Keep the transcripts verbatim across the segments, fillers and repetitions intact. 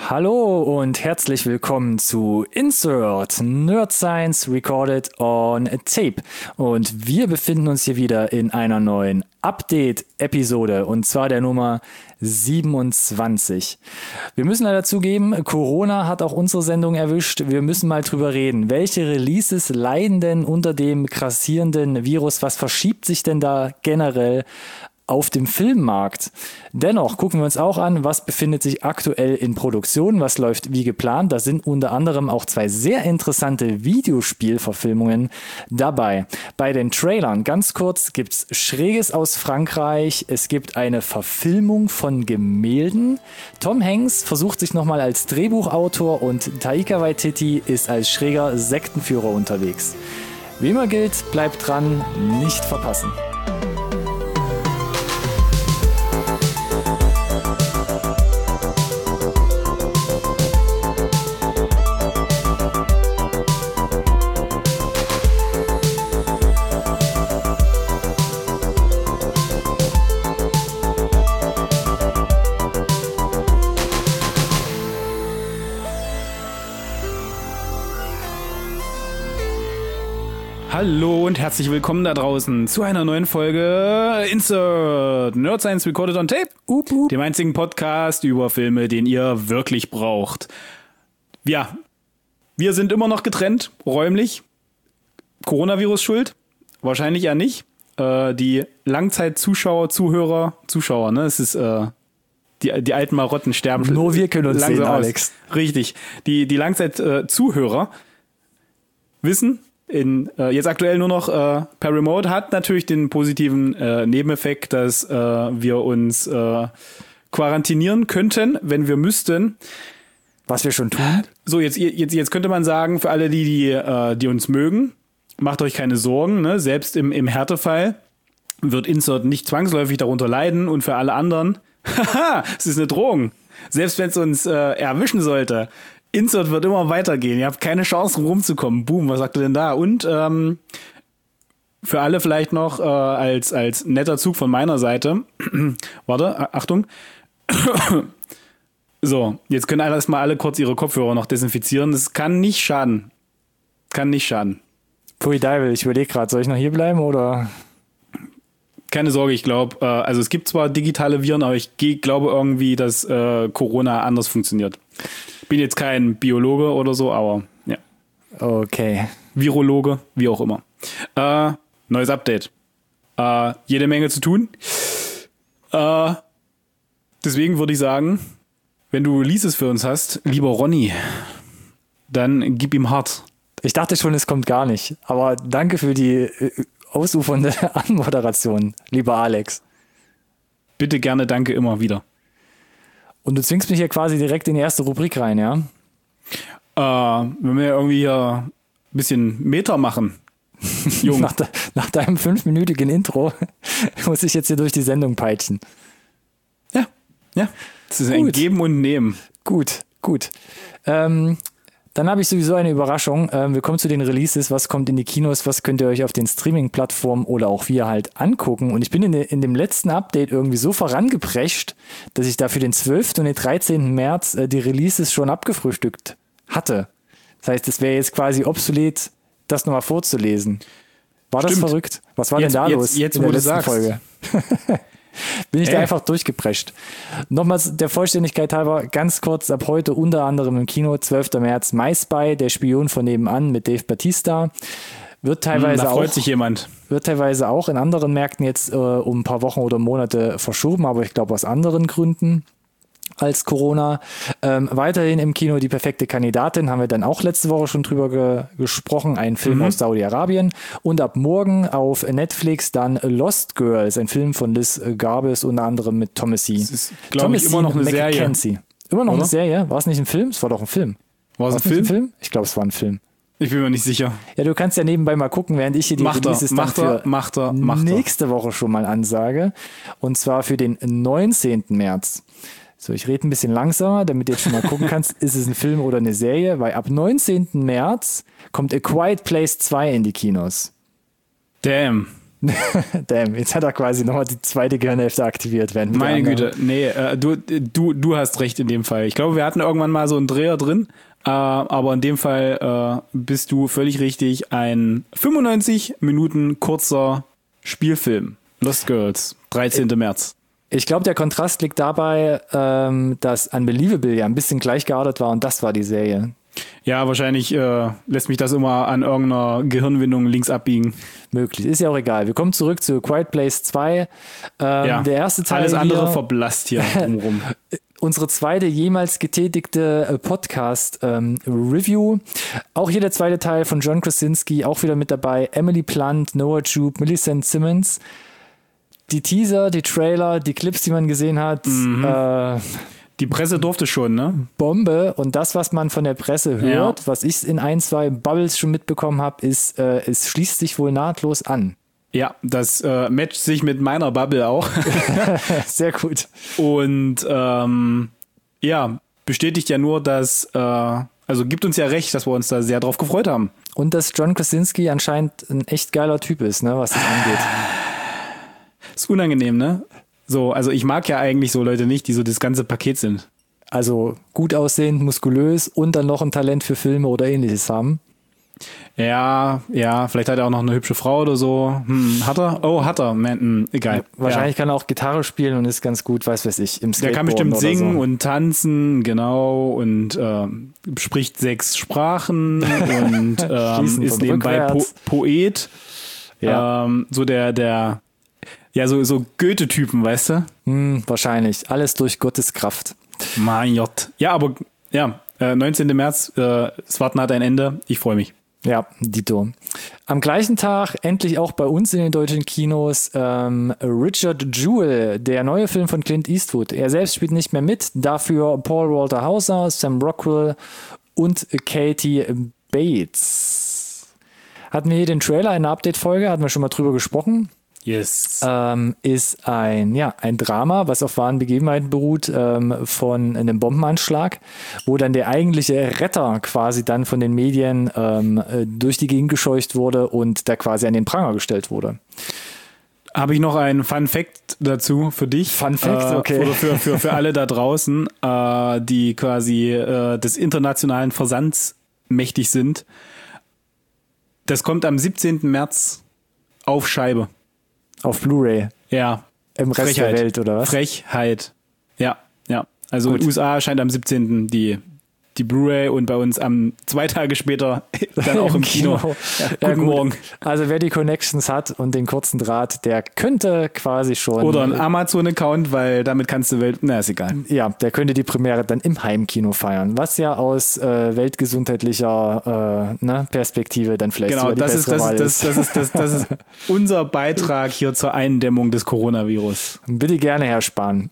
Hallo und herzlich willkommen zu Insert Nerd Science Recorded on Tape. Und wir befinden uns hier wieder in einer neuen Update-Episode und zwar der Nummer siebenundzwanzig. Wir müssen leider zugeben, Corona hat auch unsere Sendung erwischt. Wir müssen mal drüber reden. Welche Releases leiden denn unter dem grassierenden Virus? Was verschiebt sich denn da generell auf dem Filmmarkt? Dennoch gucken wir uns auch an, was befindet sich aktuell in Produktion, was läuft wie geplant. Da sind unter anderem auch zwei sehr interessante Videospielverfilmungen dabei. Bei den Trailern, ganz kurz, gibt's Schräges aus Frankreich, es gibt eine Verfilmung von Gemälden. Tom Hanks versucht sich nochmal als Drehbuchautor und Taika Waititi ist als schräger Sektenführer unterwegs. Wie immer gilt, bleibt dran, nicht verpassen. Hallo und herzlich willkommen da draußen zu einer neuen Folge Insert Nerd Science Recorded on Tape, up, up. Dem einzigen Podcast über Filme, den ihr wirklich braucht. Ja, wir sind immer noch getrennt, räumlich. Coronavirus schuld? Wahrscheinlich eher nicht. Äh, die Langzeit-Zuschauer, Zuhörer, Zuschauer, ne? Es ist äh, die, die alten Marotten sterben. Nur wir können uns sehen, aus. Alex. Richtig. Die, die Langzeit-Zuhörer wissen, In, äh, jetzt aktuell nur noch äh, per Remote, hat natürlich den positiven äh, Nebeneffekt, dass äh, wir uns äh, quarantinieren könnten, wenn wir müssten. Was wir schon tun. So, jetzt, jetzt, jetzt könnte man sagen, für alle, die, die, äh, die uns mögen, macht euch keine Sorgen, ne? Selbst im, im Härtefall wird Insert nicht zwangsläufig darunter leiden und für alle anderen, haha, es ist eine Drohung. Selbst wenn es uns äh, erwischen sollte, Insert wird immer weitergehen. Ihr habt keine Chance, rumzukommen. Boom, was sagt ihr denn da? Und ähm, für alle vielleicht noch äh, als als netter Zug von meiner Seite. Warte, Achtung. So, jetzt können erstmal alle kurz ihre Kopfhörer noch desinfizieren. Das kann nicht schaden. Kann nicht schaden. Pui Deivel, ich überlege gerade, soll ich noch hier bleiben oder? Keine Sorge, ich glaube, äh, also es gibt zwar digitale Viren, aber ich ge- glaube irgendwie, dass äh, Corona anders funktioniert. Bin jetzt kein Biologe oder so, aber ja. Okay. Virologe, wie auch immer. Äh, neues Update. Äh, jede Menge zu tun. Äh, deswegen würde ich sagen, wenn du Releases für uns hast, lieber Ronny, dann gib ihm hart. Ich dachte schon, es kommt gar nicht. Aber danke für die ausufernde Anmoderation, lieber Alex. Bitte gerne, danke immer wieder. Und du zwingst mich hier quasi direkt in die erste Rubrik rein, ja? Äh, wenn wir irgendwie hier ein bisschen Meter machen. Jung. nach, de- nach deinem fünfminütigen Intro muss ich jetzt hier durch die Sendung peitschen. Ja, ja. Das ist ein Geben und Nehmen. Gut, gut. Ähm, dann habe ich sowieso eine Überraschung. Ähm, wir kommen zu den Releases. Was kommt in die Kinos? Was könnt ihr euch auf den Streaming-Plattformen oder auch wir halt angucken? Und ich bin in, de, in dem letzten Update irgendwie so vorangeprescht, dass ich da für den zwölften und den dreizehnten März äh, die Releases schon abgefrühstückt hatte. Das heißt, es wäre jetzt quasi obsolet, das nochmal vorzulesen. War Stimmt. das verrückt? Was war jetzt, denn da jetzt, los jetzt, in der wo letzten du sagst. Folge? Bin ich Ey. da einfach durchgeprescht. Nochmals der Vollständigkeit halber, ganz kurz, ab heute unter anderem im Kino, zwölften März, My Spy, der Spion von nebenan mit Dave Bautista. Wird teilweise, hm, da freut auch, sich jemand. wird teilweise auch in anderen Märkten jetzt äh, um ein paar Wochen oder Monate verschoben, aber ich glaube aus anderen Gründen als Corona. Ähm, weiterhin im Kino Die perfekte Kandidatin, haben wir dann auch letzte Woche schon drüber ge- gesprochen, ein Film mhm. aus Saudi-Arabien. Und ab morgen auf Netflix dann Lost Girls, ein Film von Liz Garbus, unter anderem mit Thomasin. Das ist, glaube ich, immer noch eine Serie. Immer noch Oder? eine Serie? War es nicht ein Film? Es war doch ein Film. War es ein Film? ein Film? Ich glaube, es war ein Film. Ich bin mir nicht sicher. Ja, du kannst ja nebenbei mal gucken, während ich hier die macht Releases er, dann macht für er, macht er, macht er. nächste Woche schon mal ansage. Und zwar für den neunzehnten März. So, ich rede ein bisschen langsamer, damit du jetzt schon mal gucken kannst, ist es ein Film oder eine Serie, weil ab neunzehnten März kommt A Quiet Place zwei in die Kinos. Damn. Damn, jetzt hat er quasi nochmal die zweite Gehirnhälfte aktiviert. Während Meine Güte, nee, äh, du, du, du hast recht in dem Fall. Ich glaube, wir hatten irgendwann mal so einen Dreher drin, äh, aber in dem Fall äh, bist du völlig richtig. Ein fünfundneunzig Minuten kurzer Spielfilm. Lost Girls, dreizehnten März. Ich glaube, der Kontrast liegt dabei, ähm, dass Unbelievable ja ein bisschen gleichgeordnet war und das war die Serie. Ja, wahrscheinlich äh, lässt mich das immer an irgendeiner Gehirnwindung links abbiegen. Möglich, ist ja auch egal. Wir kommen zurück zu Quiet Place zwei. Ähm, ja, der erste Teil alles andere hier, verblasst hier drumherum. Unsere zweite jemals getätigte Podcast-Review. Ähm, auch hier der zweite Teil von John Krasinski, auch wieder mit dabei. Emily Blunt, Noah Jupe, Millicent Simmons. Die Teaser, die Trailer, die Clips, die man gesehen hat, mhm. äh, die Presse durfte schon, ne? Bombe. Und das, was man von der Presse hört, ja. was ich in ein, zwei Bubbles schon mitbekommen habe, ist, äh, es schließt sich wohl nahtlos an. Ja, das äh, matcht sich mit meiner Bubble auch. Sehr gut. Und ähm, ja, bestätigt ja nur, dass, äh, also gibt uns ja recht, dass wir uns da sehr drauf gefreut haben. Und dass John Krasinski anscheinend ein echt geiler Typ ist, ne, was das angeht. Ist unangenehm, ne? So, also ich mag ja eigentlich so Leute nicht, die so das ganze Paket sind. Also gut aussehend, muskulös und dann noch ein Talent für Filme oder ähnliches haben. Ja, ja, vielleicht hat er auch noch eine hübsche Frau oder so. Hm, hat er? Oh, hat er. Man, hm, egal. Wahrscheinlich ja. kann er auch Gitarre spielen und ist ganz gut, weiß weiß ich, im Skateboard. Der kann bestimmt singen so. und tanzen, genau, und äh, spricht sechs Sprachen und ähm, ist nebenbei po- Poet. Ja. Ähm, so der, der Ja, so, so Goethe-Typen, weißt du? Hm, wahrscheinlich. Alles durch Gottes Kraft. Mein Gott. Ja, aber ja, äh, neunzehnten März, äh, das Warten hat ein Ende. Ich freue mich. Ja, dito. Am gleichen Tag endlich auch bei uns in den deutschen Kinos ähm, Richard Jewell, der neue Film von Clint Eastwood. Er selbst spielt nicht mehr mit, dafür Paul Walter Hauser, Sam Rockwell und Katie Bates. Hatten wir hier den Trailer in der Update-Folge, hatten wir schon mal drüber gesprochen. Yes. Ähm, ist ein, ja, ein Drama, was auf wahren Begebenheiten beruht, ähm, von einem Bombenanschlag, wo dann der eigentliche Retter quasi dann von den Medien ähm, durch die Gegend gescheucht wurde und da quasi an den Pranger gestellt wurde. Habe ich noch einen Fun Fact dazu für dich. Fun Fact, äh, okay. Oder für, für, für alle da draußen, äh, die quasi äh, des internationalen Versands mächtig sind. Das kommt am siebzehnten März auf Scheibe. Auf Blu-ray? Ja. Im Rest Frechheit. der Welt, oder was? Frechheit. Ja, ja. Also Gut. in den U S A erscheint am siebzehnten die die Blu-ray und bei uns am zwei Tage später dann auch im, im Kino. Kino. Ja, guten gut. Morgen. Also wer die Connections hat und den kurzen Draht, der könnte quasi schon... Oder ein Amazon-Account, weil damit kannst du Welt... Na, ist egal. Ja, der könnte die Premiere dann im Heimkino feiern, was ja aus äh, weltgesundheitlicher äh, ne, Perspektive dann vielleicht genau, sogar die das ist, bessere das, Wahl ist, das, das, ist, das, das ist unser Beitrag hier zur Eindämmung des Coronavirus. Bitte gerne, Herr Spahn.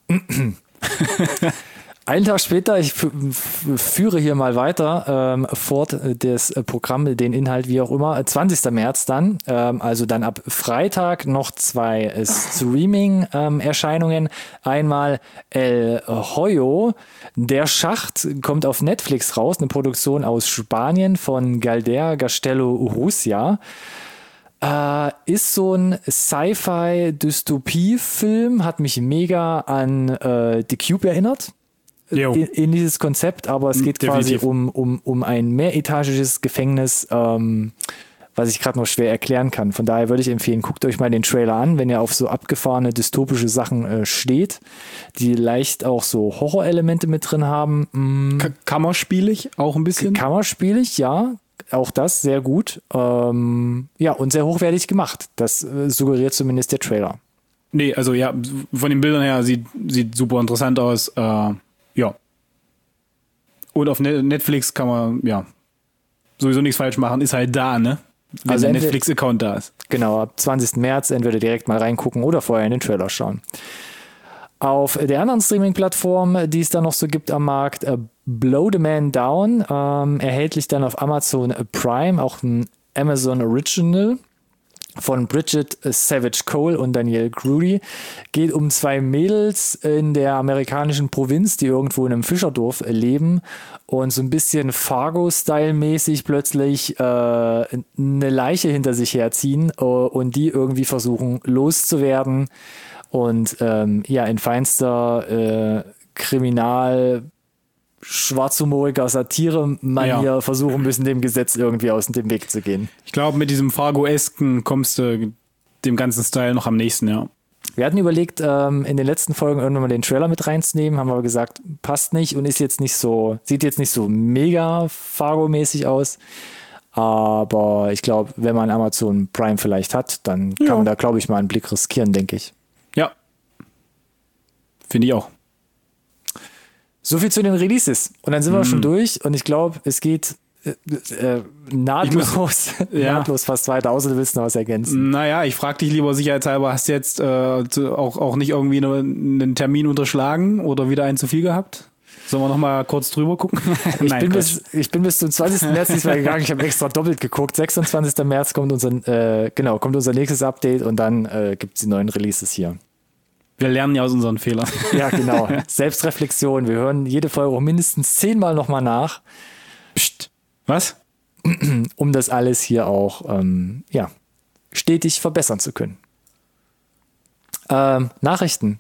Einen Tag später, ich f- f- führe hier mal weiter ähm, fort das Programm, den Inhalt wie auch immer, zwanzigsten März dann, ähm, also dann ab Freitag noch zwei äh, Streaming-Erscheinungen. Ähm, Einmal El Hoyo, der Schacht, kommt auf Netflix raus, eine Produktion aus Spanien von Galder Castello Urrutia. Äh, ist so ein Sci-Fi-Dystopie-Film, hat mich mega an äh, The Cube erinnert. In, in dieses Konzept, aber es geht Definitiv. quasi um, um, um ein mehretagisches Gefängnis, ähm, was ich gerade noch schwer erklären kann. Von daher würde ich empfehlen, guckt euch mal den Trailer an, wenn ihr auf so abgefahrene dystopische Sachen äh, steht, die leicht auch so Horrorelemente mit drin haben. Mm. K- kammerspielig auch ein bisschen? Kammerspielig, ja. Auch das sehr gut. Ähm, ja, und sehr hochwertig gemacht. Das äh, suggeriert zumindest der Trailer. Nee, also ja, von den Bildern her sieht, sieht super interessant aus. Äh, ja. Und auf Netflix kann man, ja, sowieso nichts falsch machen, ist halt da, ne? Wenn also der Netflix-Account da ist. Genau, ab zwanzigsten März entweder direkt mal reingucken oder vorher in den Trailer schauen. Auf der anderen Streaming-Plattform, die es da noch so gibt am Markt, uh, Blow the Man Down, ähm, erhältlich dann auf Amazon Prime, auch ein Amazon Original. von Bridget Savage Cole und Danielle Grudy. Geht um zwei Mädels in der amerikanischen Provinz, die irgendwo in einem Fischerdorf leben und so ein bisschen Fargo-Style-mäßig plötzlich äh, eine Leiche hinter sich herziehen äh, und die irgendwie versuchen loszuwerden und ähm, ja, in feinster äh, Kriminal- schwarzhumoriger Satire-Manier ja. versuchen müssen, dem Gesetz irgendwie aus dem Weg zu gehen. Ich glaube, mit diesem Fargo-esken kommst du dem ganzen Style noch am nächsten, ja. Wir hatten überlegt, ähm, in den letzten Folgen irgendwann mal den Trailer mit reinzunehmen, haben aber gesagt, passt nicht und ist jetzt nicht so, sieht jetzt nicht so mega Fargo-mäßig aus. Aber ich glaube, wenn man Amazon Prime vielleicht hat, dann kann ja. man da, glaube ich, mal einen Blick riskieren, denke ich. Ja. Finde ich auch. So viel zu den Releases. Und dann sind mm. wir schon durch und ich glaube, es geht äh, äh, nahtlos, muss, ja. nahtlos fast weiter, außer du willst noch was ergänzen. Naja, ich frage dich lieber sicherheitshalber, hast du jetzt äh, auch, auch nicht irgendwie eine, einen Termin unterschlagen oder wieder einen zu viel gehabt? Sollen wir noch mal kurz drüber gucken? ich, Nein, bin bis, ich bin bis zum zwanzigsten März diesmal gegangen, ich habe extra doppelt geguckt. sechsundzwanzigsten März kommt unser, äh, genau, kommt unser nächstes Update und dann äh, gibt es die neuen Releases hier. Wir lernen ja aus unseren Fehlern. Ja, genau. Selbstreflexion. Wir hören jede Folge auch mindestens zehnmal nochmal nach. Psst. Was? Um das alles hier auch ähm, ja, stetig verbessern zu können. Ähm, Nachrichten.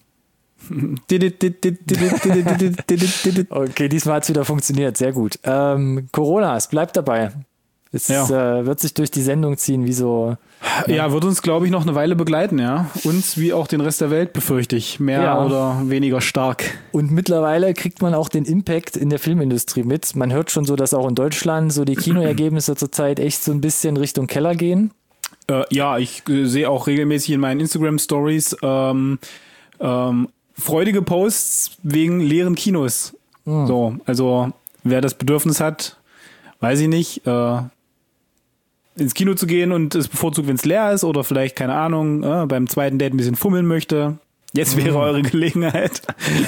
Okay, diesmal hat es wieder funktioniert. Sehr gut. Ähm, Corona, es bleibt dabei. Es ja. äh, wird sich durch die Sendung ziehen, wie so. Ja, ja wird uns, glaube ich, noch eine Weile begleiten, ja. Uns wie auch den Rest der Welt, befürchte ich. Mehr ja. oder weniger stark. Und mittlerweile kriegt man auch den Impact in der Filmindustrie mit. Man hört schon so, dass auch in Deutschland so die Kinoergebnisse zurzeit echt so ein bisschen Richtung Keller gehen. Äh, ja, ich äh, sehe auch regelmäßig in meinen Instagram-Stories ähm, ähm, freudige Posts wegen leeren Kinos. Mhm. So, also wer das Bedürfnis hat, weiß ich nicht, äh, ins Kino zu gehen und es bevorzugt, wenn es leer ist oder vielleicht, keine Ahnung, äh, beim zweiten Date ein bisschen fummeln möchte. Jetzt wäre mm. eure Gelegenheit.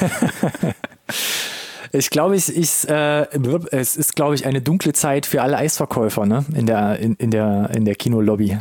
Ich glaube, ich, ich, äh, es ist, glaube ich, eine dunkle Zeit für alle Eisverkäufer, ne? In der, in, in der, in der Kinolobby.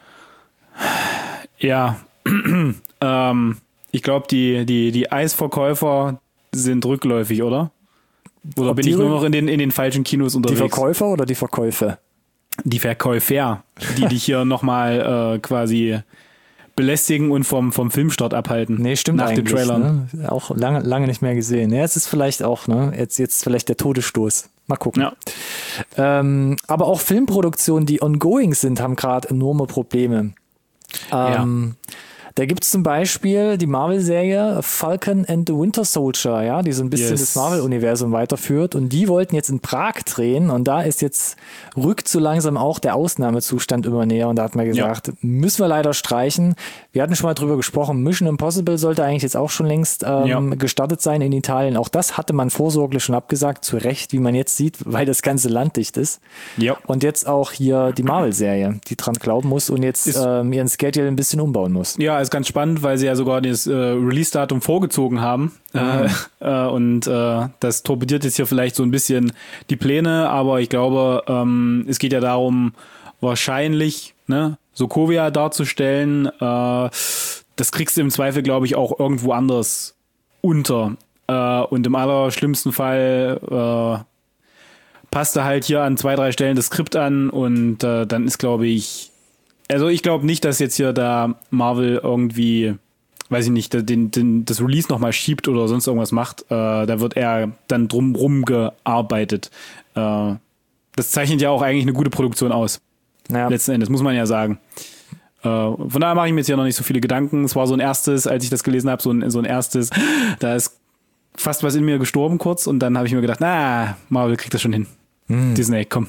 Ja, ähm, ich glaube, die, die, die Eisverkäufer sind rückläufig, oder? Oder Ob bin ich nur noch in den, in den falschen Kinos unterwegs? Die Verkäufer oder die Verkäufe? Die Verkäufer, die dich hier nochmal äh, quasi belästigen und vom, vom Filmstart abhalten. Nee, stimmt nach eigentlich. Nach den Trailern. Ne? Auch lange, lange nicht mehr gesehen. Ja, es ist vielleicht auch, ne, jetzt, jetzt vielleicht der Todesstoß. Mal gucken. Ja. Ähm, aber auch Filmproduktionen, die ongoing sind, haben gerade enorme Probleme. Ähm, ja. Da gibt es zum Beispiel die Marvel-Serie Falcon and the Winter Soldier, ja, die so ein bisschen yes. das Marvel-Universum weiterführt. Und die wollten jetzt in Prag drehen und da ist jetzt, rückt so langsam auch der Ausnahmezustand immer näher. Und da hat man gesagt, ja. müssen wir leider streichen. Wir hatten schon mal drüber gesprochen, Mission Impossible sollte eigentlich jetzt auch schon längst ähm, ja. gestartet sein in Italien. Auch das hatte man vorsorglich schon abgesagt, zu Recht, wie man jetzt sieht, weil das ganze Land dicht ist. Ja. Und jetzt auch hier die Marvel-Serie, die dran glauben muss und jetzt ähm, ihren Schedule ein bisschen umbauen muss. Ja, ist ganz spannend, weil sie ja sogar das äh, Release-Datum vorgezogen haben. Mhm. Äh, äh, und äh, das torpediert jetzt hier vielleicht so ein bisschen die Pläne, aber ich glaube, ähm, es geht ja darum, wahrscheinlich ne, Sokovia darzustellen. Äh, das kriegst du im Zweifel, glaube ich, auch irgendwo anders unter. Äh, und im allerschlimmsten Fall äh, passt er halt hier an zwei, drei Stellen das Skript an und äh, dann ist, glaube ich, also ich glaube nicht, dass jetzt hier da Marvel irgendwie, weiß ich nicht, den, den, das Release nochmal schiebt oder sonst irgendwas macht. Äh, da wird eher dann drumrum gearbeitet. Äh, das zeichnet ja auch eigentlich eine gute Produktion aus. Ja. Letzten Endes, muss man ja sagen. Äh, von daher mache ich mir jetzt ja noch nicht so viele Gedanken. Es war so ein erstes, als ich das gelesen habe, so ein, so ein erstes, da ist fast was in mir gestorben kurz und dann habe ich mir gedacht, na, Marvel kriegt das schon hin. Hm. Disney, komm.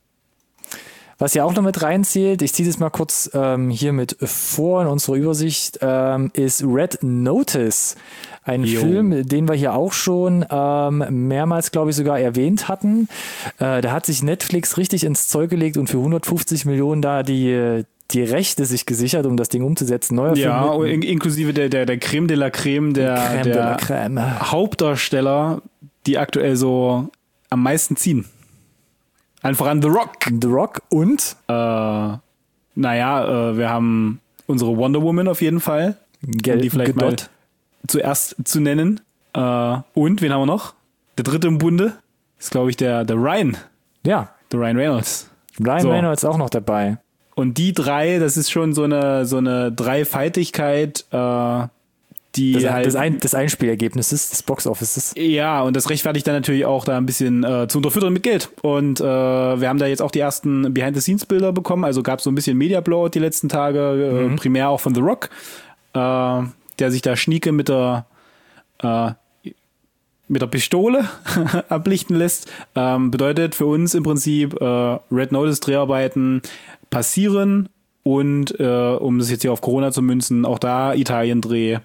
Was ja auch noch mit reinzählt, ich ziehe das mal kurz ähm, hier mit vor in unserer Übersicht, ähm, ist Red Notice. Ein jo. Film, den wir hier auch schon ähm, mehrmals, glaube ich, sogar erwähnt hatten. Äh, da hat sich Netflix richtig ins Zeug gelegt und für hundertfünfzig Millionen da die, die Rechte sich gesichert, um das Ding umzusetzen. Neuer ja, Film in, inklusive der, der, der Creme de la Creme der, Creme der de la Creme. Hauptdarsteller, die aktuell so am meisten ziehen. Allen voran The Rock. The Rock und? Äh, naja, äh, wir haben unsere Wonder Woman auf jeden Fall. Gel- um die vielleicht Gedott. mal zuerst zu nennen. Äh, und, wen haben wir noch? Der dritte im Bunde ist, glaube ich, der, der Ryan. Ja, Der Ryan Reynolds. Ryan So. Reynolds auch noch dabei. Und die drei, das ist schon so eine, so eine Dreifaltigkeit, äh, die Das, halt... das, ein, das Einspielergebnisses des Boxoffices. Ja, und das rechtfertigt dann natürlich auch, da ein bisschen äh, zu unterfüttern mit Geld. Und äh, wir haben da jetzt auch die ersten Behind-the-Scenes-Bilder bekommen. Also gab es so ein bisschen Media-Blowout die letzten Tage, äh, Mhm. primär auch von The Rock, äh, der sich da schnieke mit der äh, mit der Pistole ablichten lässt. Ähm, bedeutet für uns im Prinzip äh, Red Notice Dreharbeiten passieren und äh, um das jetzt hier auf Corona zu münzen, auch da Italien-Dreh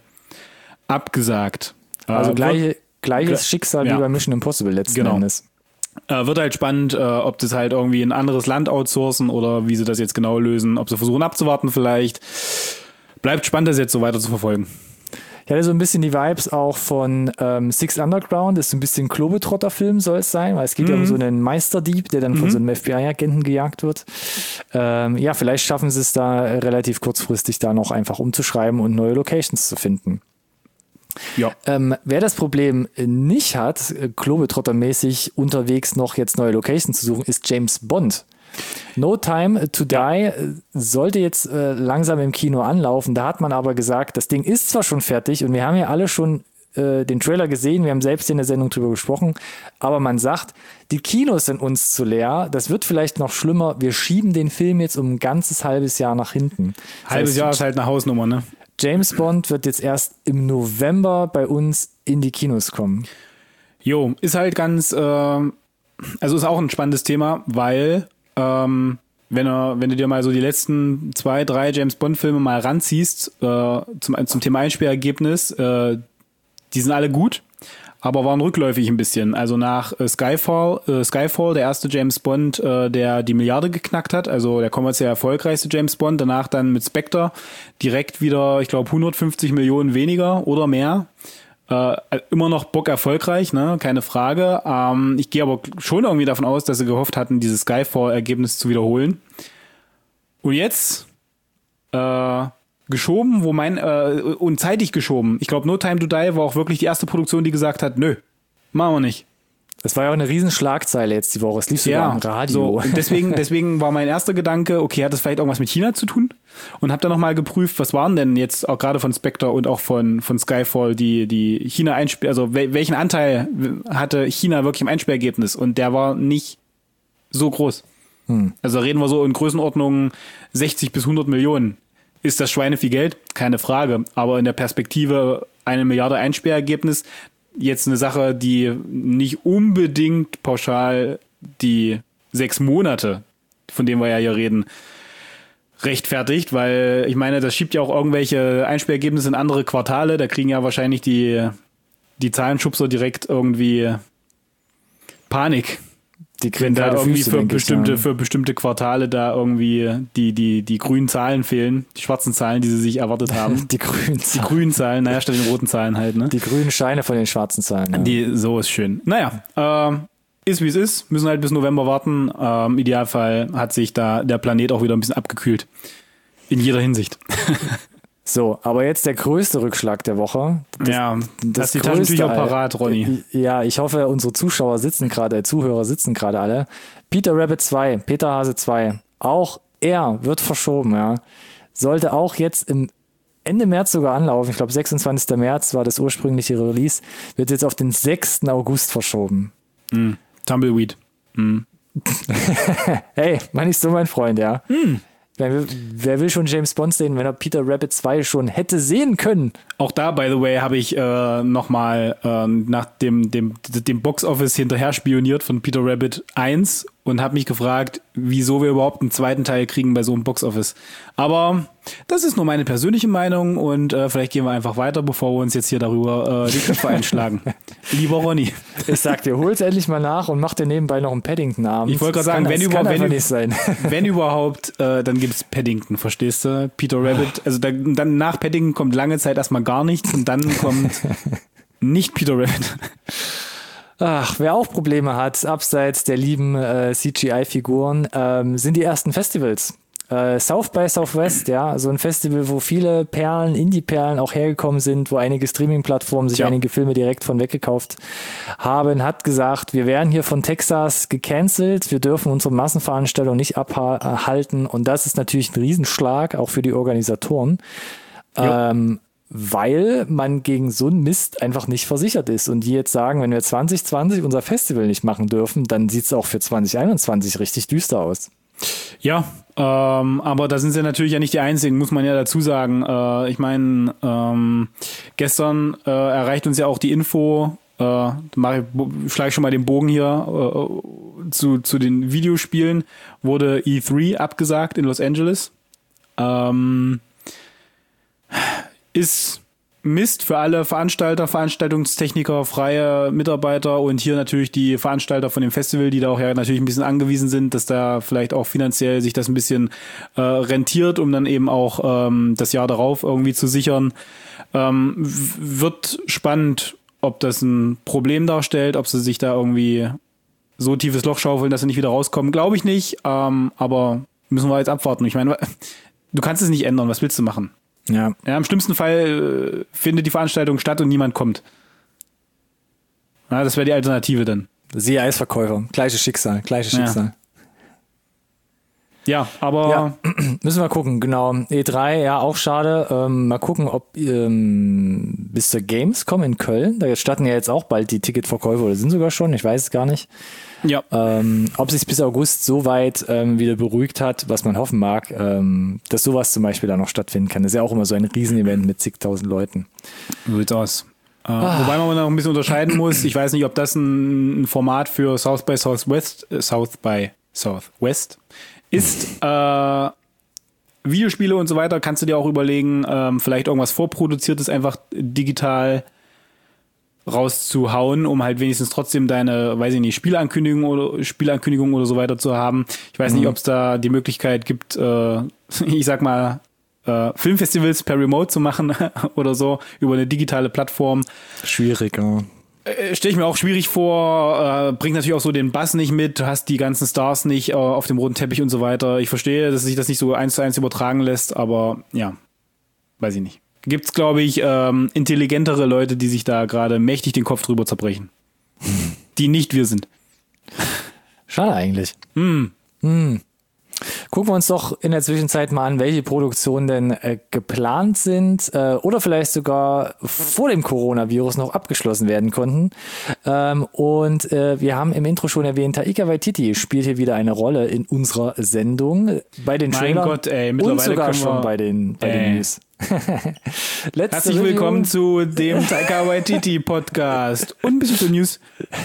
abgesagt. Also Äh, gleiche, wird, gleiches Gle- Schicksal ja. wie bei Mission Impossible letzten Genau. Endes. äh, wird halt spannend, äh, ob das halt irgendwie in ein anderes Land outsourcen oder wie sie das jetzt genau lösen, ob sie versuchen abzuwarten vielleicht. Bleibt spannend, das jetzt so weiter zu verfolgen. Ich hatte so ein bisschen die Vibes auch von ähm, Six Underground, das ist so ein bisschen Globetrotter-Film soll es sein, weil es geht ja um so einen Meisterdieb, der dann von so einem F B I-Agenten gejagt wird. Ähm, ja, vielleicht schaffen sie es da relativ kurzfristig da noch einfach umzuschreiben und neue Locations zu finden. Ja. Ähm, wer das Problem nicht hat, äh, Globetrotter-mäßig unterwegs noch jetzt neue Locations zu suchen, ist James Bond. No Time to Die äh, sollte jetzt äh, langsam im Kino anlaufen. Da hat man aber gesagt, das Ding ist zwar schon fertig und wir haben ja alle schon äh, den Trailer gesehen, wir haben selbst in der Sendung drüber gesprochen, aber man sagt, die Kinos sind uns zu leer, das wird vielleicht noch schlimmer, wir schieben den Film jetzt um ein ganzes halbes Jahr nach hinten. Das Halbes heißt, Jahr ist halt eine Hausnummer, ne? James Bond wird jetzt erst im November bei uns in die Kinos kommen. Jo, ist halt ganz, äh, also ist auch ein spannendes Thema, weil ähm, wenn, er, wenn du dir mal so die letzten zwei, drei James Bond-Filme mal ranziehst äh, zum, zum Thema Einspielergebnis, äh, die sind alle gut, aber waren rückläufig ein bisschen. Also nach äh, Skyfall, äh, Skyfall, der erste James Bond, äh, der die Milliarde geknackt hat, also der kommerziell erfolgreichste James Bond, danach dann mit Spectre direkt wieder, ich glaube, hundertfünfzig Millionen weniger oder mehr. Äh, immer noch Bock erfolgreich, ne, keine Frage. Ähm, ich gehe aber schon irgendwie davon aus, dass sie gehofft hatten, dieses Skyfall-Ergebnis zu wiederholen. Und jetzt äh, geschoben, wo mein äh, und zeitig geschoben. Ich glaube, No Time to Die war auch wirklich die erste Produktion, die gesagt hat, nö, machen wir nicht. Das war ja auch eine riesen Schlagzeile jetzt die Woche. Es lief sogar im So, Radio. und deswegen, deswegen war mein erster Gedanke, okay, hat das vielleicht irgendwas mit China zu tun? Und habe dann nochmal geprüft, was waren denn jetzt auch gerade von Spectre und auch von, von Skyfall die, die China-Einspiel, also wel- welchen Anteil hatte China wirklich im Einspielergebnis? Und der war nicht so groß. Hm. Also reden wir so in Größenordnung sechzig bis hundert Millionen. Ist das Schweine viel Geld? Keine Frage. Aber in der Perspektive eine Milliarde Einsperrergebnis, jetzt eine Sache, die nicht unbedingt pauschal die sechs Monate, von denen wir ja hier reden, rechtfertigt, weil ich meine, das schiebt ja auch irgendwelche Einsperrergebnisse in andere Quartale, da kriegen ja wahrscheinlich die, die Zahlenschubser direkt irgendwie Panik. Die Wenn kriegen da kalte irgendwie Füße, für denke ich, bestimmte, ja. für bestimmte Quartale da irgendwie die, die, die grünen Zahlen fehlen, die schwarzen Zahlen, die sie sich erwartet haben. Die grünen Die Zahlen. grünen Zahlen, naja, statt den roten Zahlen halt, ne? Die grünen Scheine von den schwarzen Zahlen. Ja. Die, so ist schön. Naja, ähm, ist wie es ist, müssen halt bis November warten. Ähm, Im Idealfall hat sich da der Planet auch wieder ein bisschen abgekühlt. In jeder Hinsicht. So, aber jetzt der größte Rückschlag der Woche. Das, ja, das hast die Taschentücher größte, parat, Ronny. Ja, ich hoffe, unsere Zuschauer sitzen gerade, Zuhörer sitzen gerade alle. Peter Rabbit zwei, Peter Hase zwei, auch er wird verschoben, ja. Sollte auch jetzt im Ende März sogar anlaufen. Ich glaube, sechsundzwanzigster März war das ursprüngliche Release. Wird jetzt auf den sechsten August verschoben. Mm, Tumbleweed. Mm. Hey, mein ich so mein Freund, ja. Mm. Wer will, wer will schon James Bond sehen, wenn er Peter Rabbit zwei schon hätte sehen können? Auch da, by the way, habe ich äh, nochmal äh, nach dem, dem, dem Box-Office hinterher spioniert von Peter Rabbit eins und habe mich gefragt, wieso wir überhaupt einen zweiten Teil kriegen bei so einem Box-Office. Aber das ist nur meine persönliche Meinung und äh, vielleicht gehen wir einfach weiter, bevor wir uns jetzt hier darüber äh, die Köpfe einschlagen. Lieber Ronny. Ich sag dir, hol's endlich mal nach und mach dir nebenbei noch einen Paddington-Abend. Ich wollte gerade sagen, kann, wenn, das über, kann wenn, einfach wenn, nicht sein. wenn überhaupt, äh, dann gibt's Paddington, verstehst du? Peter Rabbit, also da, dann nach Paddington kommt lange Zeit erstmal gar nichts und dann kommt nicht Peter Rabbit. Ach, wer auch Probleme hat, abseits der lieben äh, C G I-Figuren, ähm, sind die ersten Festivals. Äh, South by Southwest, ja, so ein Festival, wo viele Perlen, Indie-Perlen auch hergekommen sind, wo einige Streaming-Plattformen sich ja. einige Filme direkt von weggekauft haben, hat gesagt, wir werden hier von Texas gecancelt, wir dürfen unsere Massenveranstaltung nicht abhalten und das ist natürlich ein Riesenschlag, auch für die Organisatoren, ähm, weil man gegen so einen Mist einfach nicht versichert ist und die jetzt sagen, wenn wir zwanzig zwanzig unser Festival nicht machen dürfen, dann sieht es auch für zwanzig einundzwanzig richtig düster aus. Ja, ähm, aber da sind sie natürlich ja nicht die Einzigen, muss man ja dazu sagen. Äh, ich meine, ähm, gestern äh, erreicht uns ja auch die Info, äh, schlage ich schon mal den Bogen hier äh, zu, zu den Videospielen, wurde E drei abgesagt in Los Angeles. Ähm, ist Mist für alle Veranstalter, Veranstaltungstechniker, freie Mitarbeiter und hier natürlich die Veranstalter von dem Festival, die da auch ja natürlich ein bisschen angewiesen sind, dass da vielleicht auch finanziell sich das ein bisschen äh, rentiert, um dann eben auch ähm, das Jahr darauf irgendwie zu sichern. Ähm, w- wird spannend, ob das ein Problem darstellt, ob sie sich da irgendwie so tiefes Loch schaufeln, dass sie nicht wieder rauskommen. Glaube ich nicht, ähm, aber müssen wir jetzt abwarten. Ich meine, du kannst es nicht ändern, was willst du machen? Ja. Ja, im schlimmsten Fall äh, findet die Veranstaltung statt und niemand kommt. Ja, das wäre die Alternative dann. Siehe Eisverkäufer, gleiches Schicksal, gleiches Schicksal. Ja, aber ja, müssen wir gucken, genau. E drei, ja, auch schade. Ähm, mal gucken, ob ähm, bis zur Gamescom in Köln, da starten ja jetzt auch bald die Ticketverkäufe oder sind sogar schon, ich weiß es gar nicht. Ja. Ähm, ob sich bis August so weit ähm, wieder beruhigt hat, was man hoffen mag, ähm, dass sowas zum Beispiel da noch stattfinden kann. Das ist ja auch immer so ein Riesenevent mit zigtausend Leuten. So sieht's aus. Äh, ah. Wobei man noch ein bisschen unterscheiden muss. Ich weiß nicht, ob das ein, ein Format für South by Southwest, äh, South by Southwest ist. Äh, Videospiele und so weiter kannst du dir auch überlegen, ähm, vielleicht irgendwas vorproduziertes einfach digital rauszuhauen, um halt wenigstens trotzdem deine, weiß ich nicht, Spielankündigung oder Spielankündigung oder so weiter zu haben. Ich weiß mhm. nicht, ob es da die Möglichkeit gibt, äh, ich sag mal, äh, Filmfestivals per Remote zu machen oder so über eine digitale Plattform. Schwierig, ja. Äh, Stelle ich mir auch schwierig vor, äh, bringt natürlich auch so den Bass nicht mit, du hast die ganzen Stars nicht äh, auf dem roten Teppich und so weiter. Ich verstehe, dass sich das nicht so eins zu eins übertragen lässt, aber ja, weiß ich nicht. Gibt's, glaube ich, ähm, intelligentere Leute, die sich da gerade mächtig den Kopf drüber zerbrechen. Hm. Die nicht wir sind. Schade eigentlich. Hm. Hm. Gucken wir uns doch in der Zwischenzeit mal an, welche Produktionen denn äh, geplant sind äh, oder vielleicht sogar vor dem Coronavirus noch abgeschlossen werden konnten. Ähm, und äh, wir haben im Intro schon erwähnt, Taika Waititi spielt hier wieder eine Rolle in unserer Sendung. Bei den Trailern mein Gott, ey, mittlerweile und sogar können wir, schon bei den, bei den News. Herzlich willkommen zu dem Taika Waititi Podcast und ein bisschen zu News.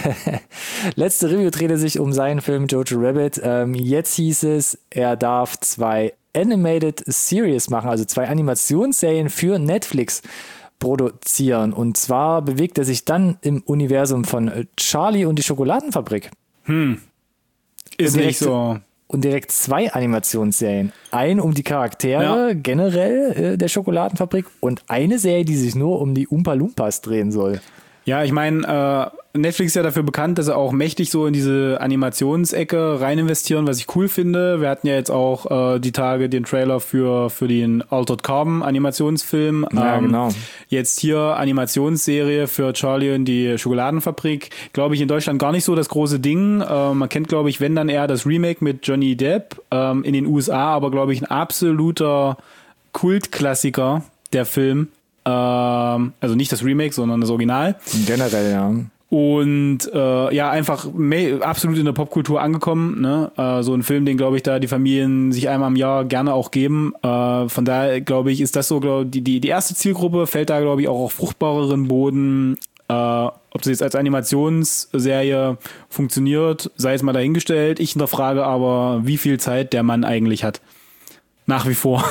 Letzte Review drehte sich um seinen Film Jojo Rabbit. Ähm, jetzt hieß es, er darf zwei Animated Series machen, also zwei Animationsserien für Netflix produzieren. Und zwar bewegt er sich dann im Universum von Charlie und die Schokoladenfabrik. Hm. Ist nicht so. Und direkt zwei Animationsserien. Ein um die Charaktere ja. generell äh, der Schokoladenfabrik und eine Serie, die sich nur um die Oompa Loompas drehen soll. Ja, ich meine, äh, Netflix ist ja dafür bekannt, dass sie auch mächtig so in diese Animationsecke rein investieren, was ich cool finde. Wir hatten ja jetzt auch äh, die Tage den Trailer für für den Altered Carbon Animationsfilm. Ja, ähm, genau. Jetzt hier Animationsserie für Charlie und die Schokoladenfabrik. Glaube ich in Deutschland gar nicht so das große Ding. Äh, man kennt, glaube ich, wenn dann eher das Remake mit Johnny Depp. Ähm, in den U S A aber, glaube ich, ein absoluter Kultklassiker, der Film. Ähm, also nicht das Remake, sondern das Original. Generell, ja. Und äh, ja, einfach me- absolut in der Popkultur angekommen. Ne? Äh, so ein Film, den, glaube ich, da die Familien sich einmal im Jahr gerne auch geben. Äh, von daher, glaube ich, ist das so, glaub, die, die, die erste Zielgruppe fällt da, glaube ich, auch auf fruchtbareren Boden. Äh, ob das jetzt als Animationsserie funktioniert, sei es mal dahingestellt. Ich hinterfrage aber, wie viel Zeit der Mann eigentlich hat. Nach wie vor.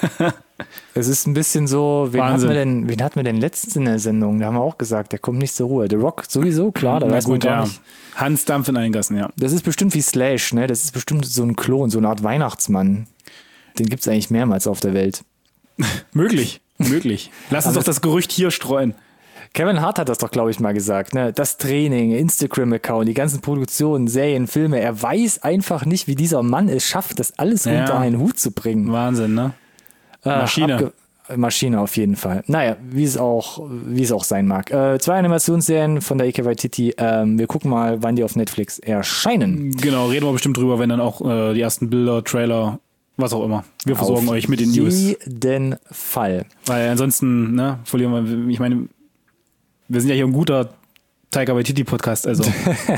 Es ist ein bisschen so, wen Wahnsinn. hatten wir denn, wen hatten wir denn letztens in der Sendung? Da haben wir auch gesagt, der kommt nicht zur Ruhe. The Rock sowieso, klar, da Na weiß man gut, gar ja. nicht. Hans Dampf in allen Gassen, ja. Das ist bestimmt wie Slash, ne? Das ist bestimmt so ein Klon, so eine Art Weihnachtsmann. Den gibt's eigentlich mehrmals auf der Welt. Möglich, möglich. Lass uns Aber doch das Gerücht hier streuen. Kevin Hart hat das doch, glaube ich, mal gesagt. Ne? Das Training, Instagram-Account, die ganzen Produktionen, Serien, Filme. Er weiß einfach nicht, wie dieser Mann es schafft, das alles Ja. unter einen Hut zu bringen. Wahnsinn, ne? Äh, Maschine. abge- Maschine auf jeden Fall. Naja, wie es auch, wie es auch sein mag. Äh, zwei Animationsserien von der Ika Waititi. Ähm, wir gucken mal, wann die auf Netflix erscheinen. Genau, reden wir bestimmt drüber, wenn dann auch äh, die ersten Bilder, Trailer, was auch immer. Wir versorgen auf euch mit den News. jeden Fall. Weil ansonsten, ne, verlieren wir, ich meine, wir sind ja hier ein guter Taika Waititi-Podcast, also.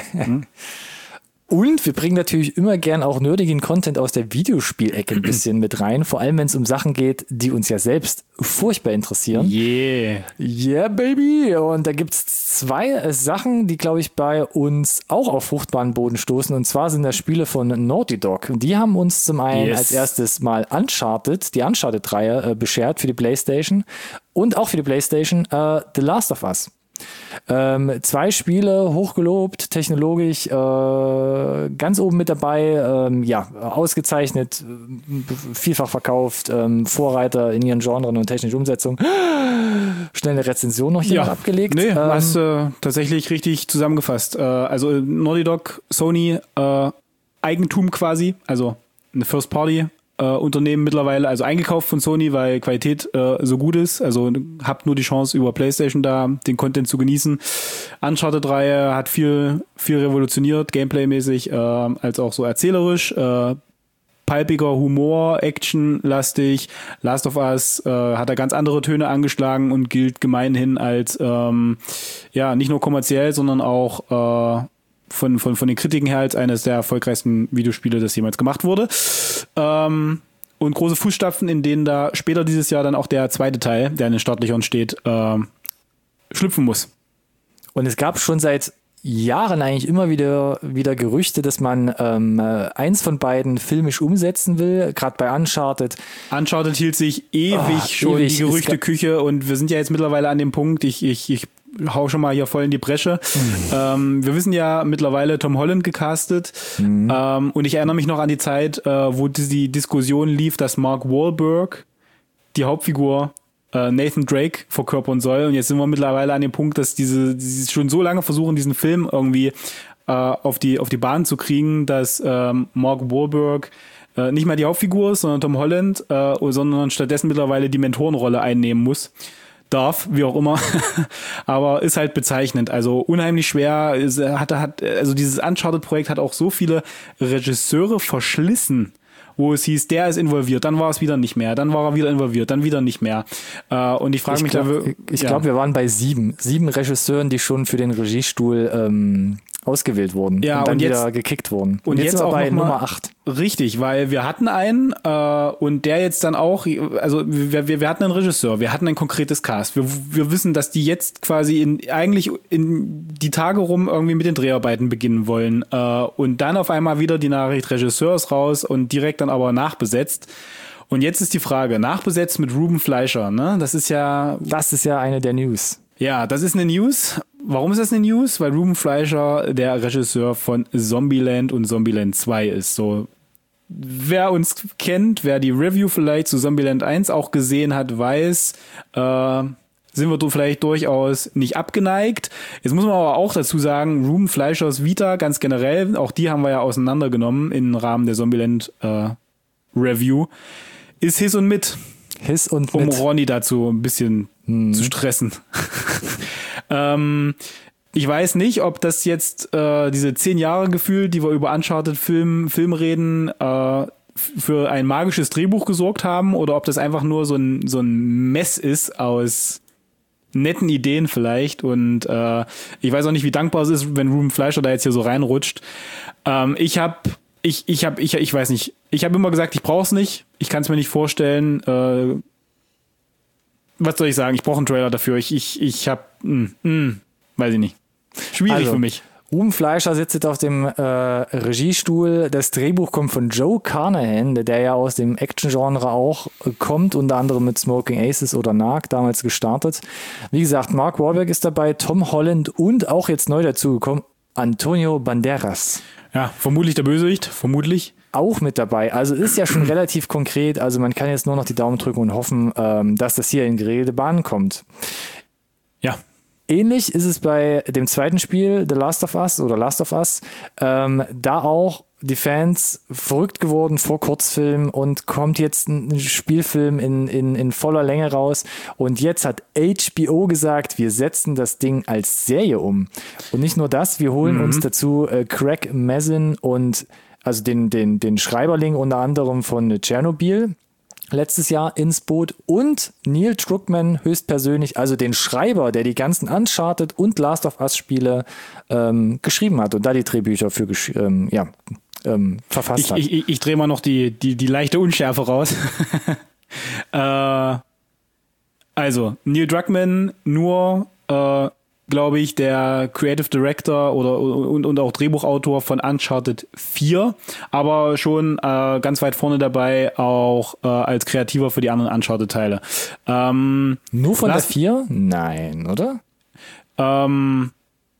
Und wir bringen natürlich immer gern auch nerdigen Content aus der Videospielecke ein bisschen mit rein, vor allem wenn es um Sachen geht, die uns ja selbst furchtbar interessieren. Yeah. Yeah, baby! Und da gibt's zwei äh, Sachen, die, glaube ich, bei uns auch auf fruchtbaren Boden stoßen. Und zwar sind das Spiele von Naughty Dog. Und die haben uns zum einen Yes. als erstes mal Uncharted, die Uncharted-Reihe, äh, beschert für die PlayStation. Und auch für die PlayStation äh, The Last of Us. Ähm, zwei Spiele, hochgelobt, technologisch, äh, ganz oben mit dabei, ähm, ja, ausgezeichnet, äh, vielfach verkauft, ähm, Vorreiter in ihren Genren und technische Umsetzung. Schnell eine Rezension noch hier Ja, mal abgelegt. Nee, ähm, hast äh, tatsächlich richtig zusammengefasst. Äh, also Naughty Dog, Sony, äh, Eigentum quasi, also eine First Party. Äh, Unternehmen mittlerweile, also eingekauft von Sony, weil Qualität äh, so gut ist. Also habt nur die Chance, über PlayStation da den Content zu genießen. Uncharted-Reihe hat viel, viel revolutioniert, Gameplay-mäßig, äh, als auch so erzählerisch. Äh, palpiger Humor, Action-lastig. Last of Us äh, hat da ganz andere Töne angeschlagen und gilt gemeinhin als ähm, ja nicht nur kommerziell, sondern auch äh, von, von, von den Kritiken her als eines der erfolgreichsten Videospiele, das jemals gemacht wurde. Ähm, und große Fußstapfen, in denen da später dieses Jahr dann auch der zweite Teil, der in den Startlöchern steht, äh, schlüpfen muss. Und es gab schon seit Jahren eigentlich immer wieder, wieder Gerüchte, dass man ähm, äh, eins von beiden filmisch umsetzen will, gerade bei Uncharted. Uncharted hielt sich ewig Oh, schon ewig. die Gerüchteküche und wir sind ja jetzt mittlerweile an dem Punkt, ich, ich, ich hau schon mal hier voll in die Bresche. Mhm. Ähm, wir wissen ja mittlerweile Tom Holland gecastet mhm. ähm, und ich erinnere mich noch an die Zeit, äh, wo die Diskussion lief, dass Mark Wahlberg die Hauptfigur äh, Nathan Drake verkörpern soll und jetzt sind wir mittlerweile an dem Punkt, dass diese, diese schon so lange versuchen, diesen Film irgendwie äh, auf die auf die Bahn zu kriegen, dass ähm, Mark Wahlberg äh, nicht mehr die Hauptfigur ist, sondern Tom Holland, äh, sondern stattdessen mittlerweile die Mentorenrolle einnehmen muss. Darf, wie auch immer, aber ist halt bezeichnend. Also unheimlich schwer. Ist, hat, hat, also dieses Uncharted-Projekt hat auch so viele Regisseure verschlissen, wo es hieß, der ist involviert, dann war es wieder nicht mehr, dann war er wieder involviert, dann wieder nicht mehr. Äh, und ich frage mich glaub, da... Ich ja. glaube, wir waren bei sieben. Sieben Regisseuren, die schon für den Regiestuhl ähm, ausgewählt wurden ja, und dann und jetzt, wieder gekickt wurden. Und, und jetzt, jetzt sind wir auch bei noch Nummer mal, acht. Richtig, weil wir hatten einen äh, und der jetzt dann auch, also wir, wir, wir hatten einen Regisseur, wir hatten ein konkretes Cast. Wir, wir wissen, dass die jetzt quasi in eigentlich in die Tage rum irgendwie mit den Dreharbeiten beginnen wollen. Äh, und dann auf einmal wieder die Nachricht, Regisseur ist raus und direkt dann aber nachbesetzt. Und jetzt ist die Frage, nachbesetzt mit Ruben Fleischer, ne? Das ist ja... Das ist ja eine der News. Ja, das ist eine News. Warum ist das eine News? Weil Ruben Fleischer der Regisseur von Zombieland und Zombieland zwei ist. So, wer uns kennt, wer die Review vielleicht zu Zombieland eins auch gesehen hat, weiß, äh, sind wir vielleicht durchaus nicht abgeneigt. Jetzt muss man aber auch dazu sagen, Ruben Fleischers Vita ganz generell, auch die haben wir ja auseinandergenommen im Rahmen der Zombieland äh, Review, ist His und Mit. His und Um Mit. Ronny dazu ein bisschen hm. zu stressen. ähm, ich weiß nicht, ob das jetzt äh, diese zehn Jahre Gefühl, die wir über Uncharted Film, Film reden, äh, für ein magisches Drehbuch gesorgt haben oder ob das einfach nur so ein, so ein Mess ist aus netten Ideen vielleicht und äh, ich weiß auch nicht, wie dankbar es ist, wenn Ruben Fleischer da jetzt hier so reinrutscht. Ähm, ich habe Ich, ich habe, ich, ich weiß nicht. Ich habe immer gesagt, ich brauche es nicht. Ich kann es mir nicht vorstellen. Äh, was soll ich sagen? Ich brauche einen Trailer dafür. Ich, ich, ich habe, weiß ich nicht. Schwierig also, für mich. Ruben Fleischer sitzt jetzt auf dem äh, Regiestuhl. Das Drehbuch kommt von Joe Carnahan, der ja aus dem Action-Genre auch kommt, unter anderem mit Smoking Aces oder Narc damals gestartet. Wie gesagt, Mark Wahlberg ist dabei, Tom Holland und auch jetzt neu dazugekommen, Antonio Banderas. Ja, vermutlich der Bösewicht, vermutlich. Auch mit dabei. Also ist ja schon relativ konkret. Also man kann jetzt nur noch die Daumen drücken und hoffen, ähm, dass das hier in geregelte Bahnen kommt. Ja. ähnlich ist es bei dem zweiten Spiel, The Last of Us oder Last of Us, ähm, da auch die Fans verrückt geworden vor Kurzfilm und kommt jetzt ein Spielfilm in, in, in voller Länge raus und jetzt hat H B O gesagt, wir setzen das Ding als Serie um. Und nicht nur das, wir holen mhm. uns dazu äh, Craig Mazin und also den, den, den Schreiberling unter anderem von Tschernobyl letztes Jahr ins Boot und Neil Druckmann höchstpersönlich, also den Schreiber, der die ganzen Uncharted und Last of Us Spiele ähm, geschrieben hat und da die Drehbücher für gesch- ähm, ja, ähm, verfasst ich, hat. Ich, ich, ich drehe mal noch die, die, die leichte Unschärfe raus. äh, also, Neil Druckmann nur äh, glaube ich, der Creative Director oder und, und auch Drehbuchautor von Uncharted vier, aber schon äh, ganz weit vorne dabei, auch äh, als Kreativer für die anderen Uncharted-Teile. Ähm, Nur von Last, der vier? Nein, oder? Ähm,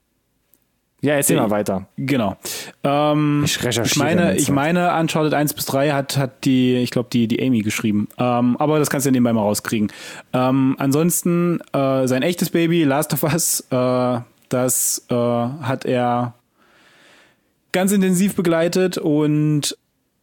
ja, erzähl mal weiter. Genau. Ähm, ich recherchiere. Ich meine, ich meine, Uncharted eins bis drei hat, hat die, ich glaube, die, die Amy geschrieben. Ähm, aber das kannst du ja nebenbei mal rauskriegen. Ähm, ansonsten, äh, sein echtes Baby, Last of Us, äh, das äh, hat er ganz intensiv begleitet und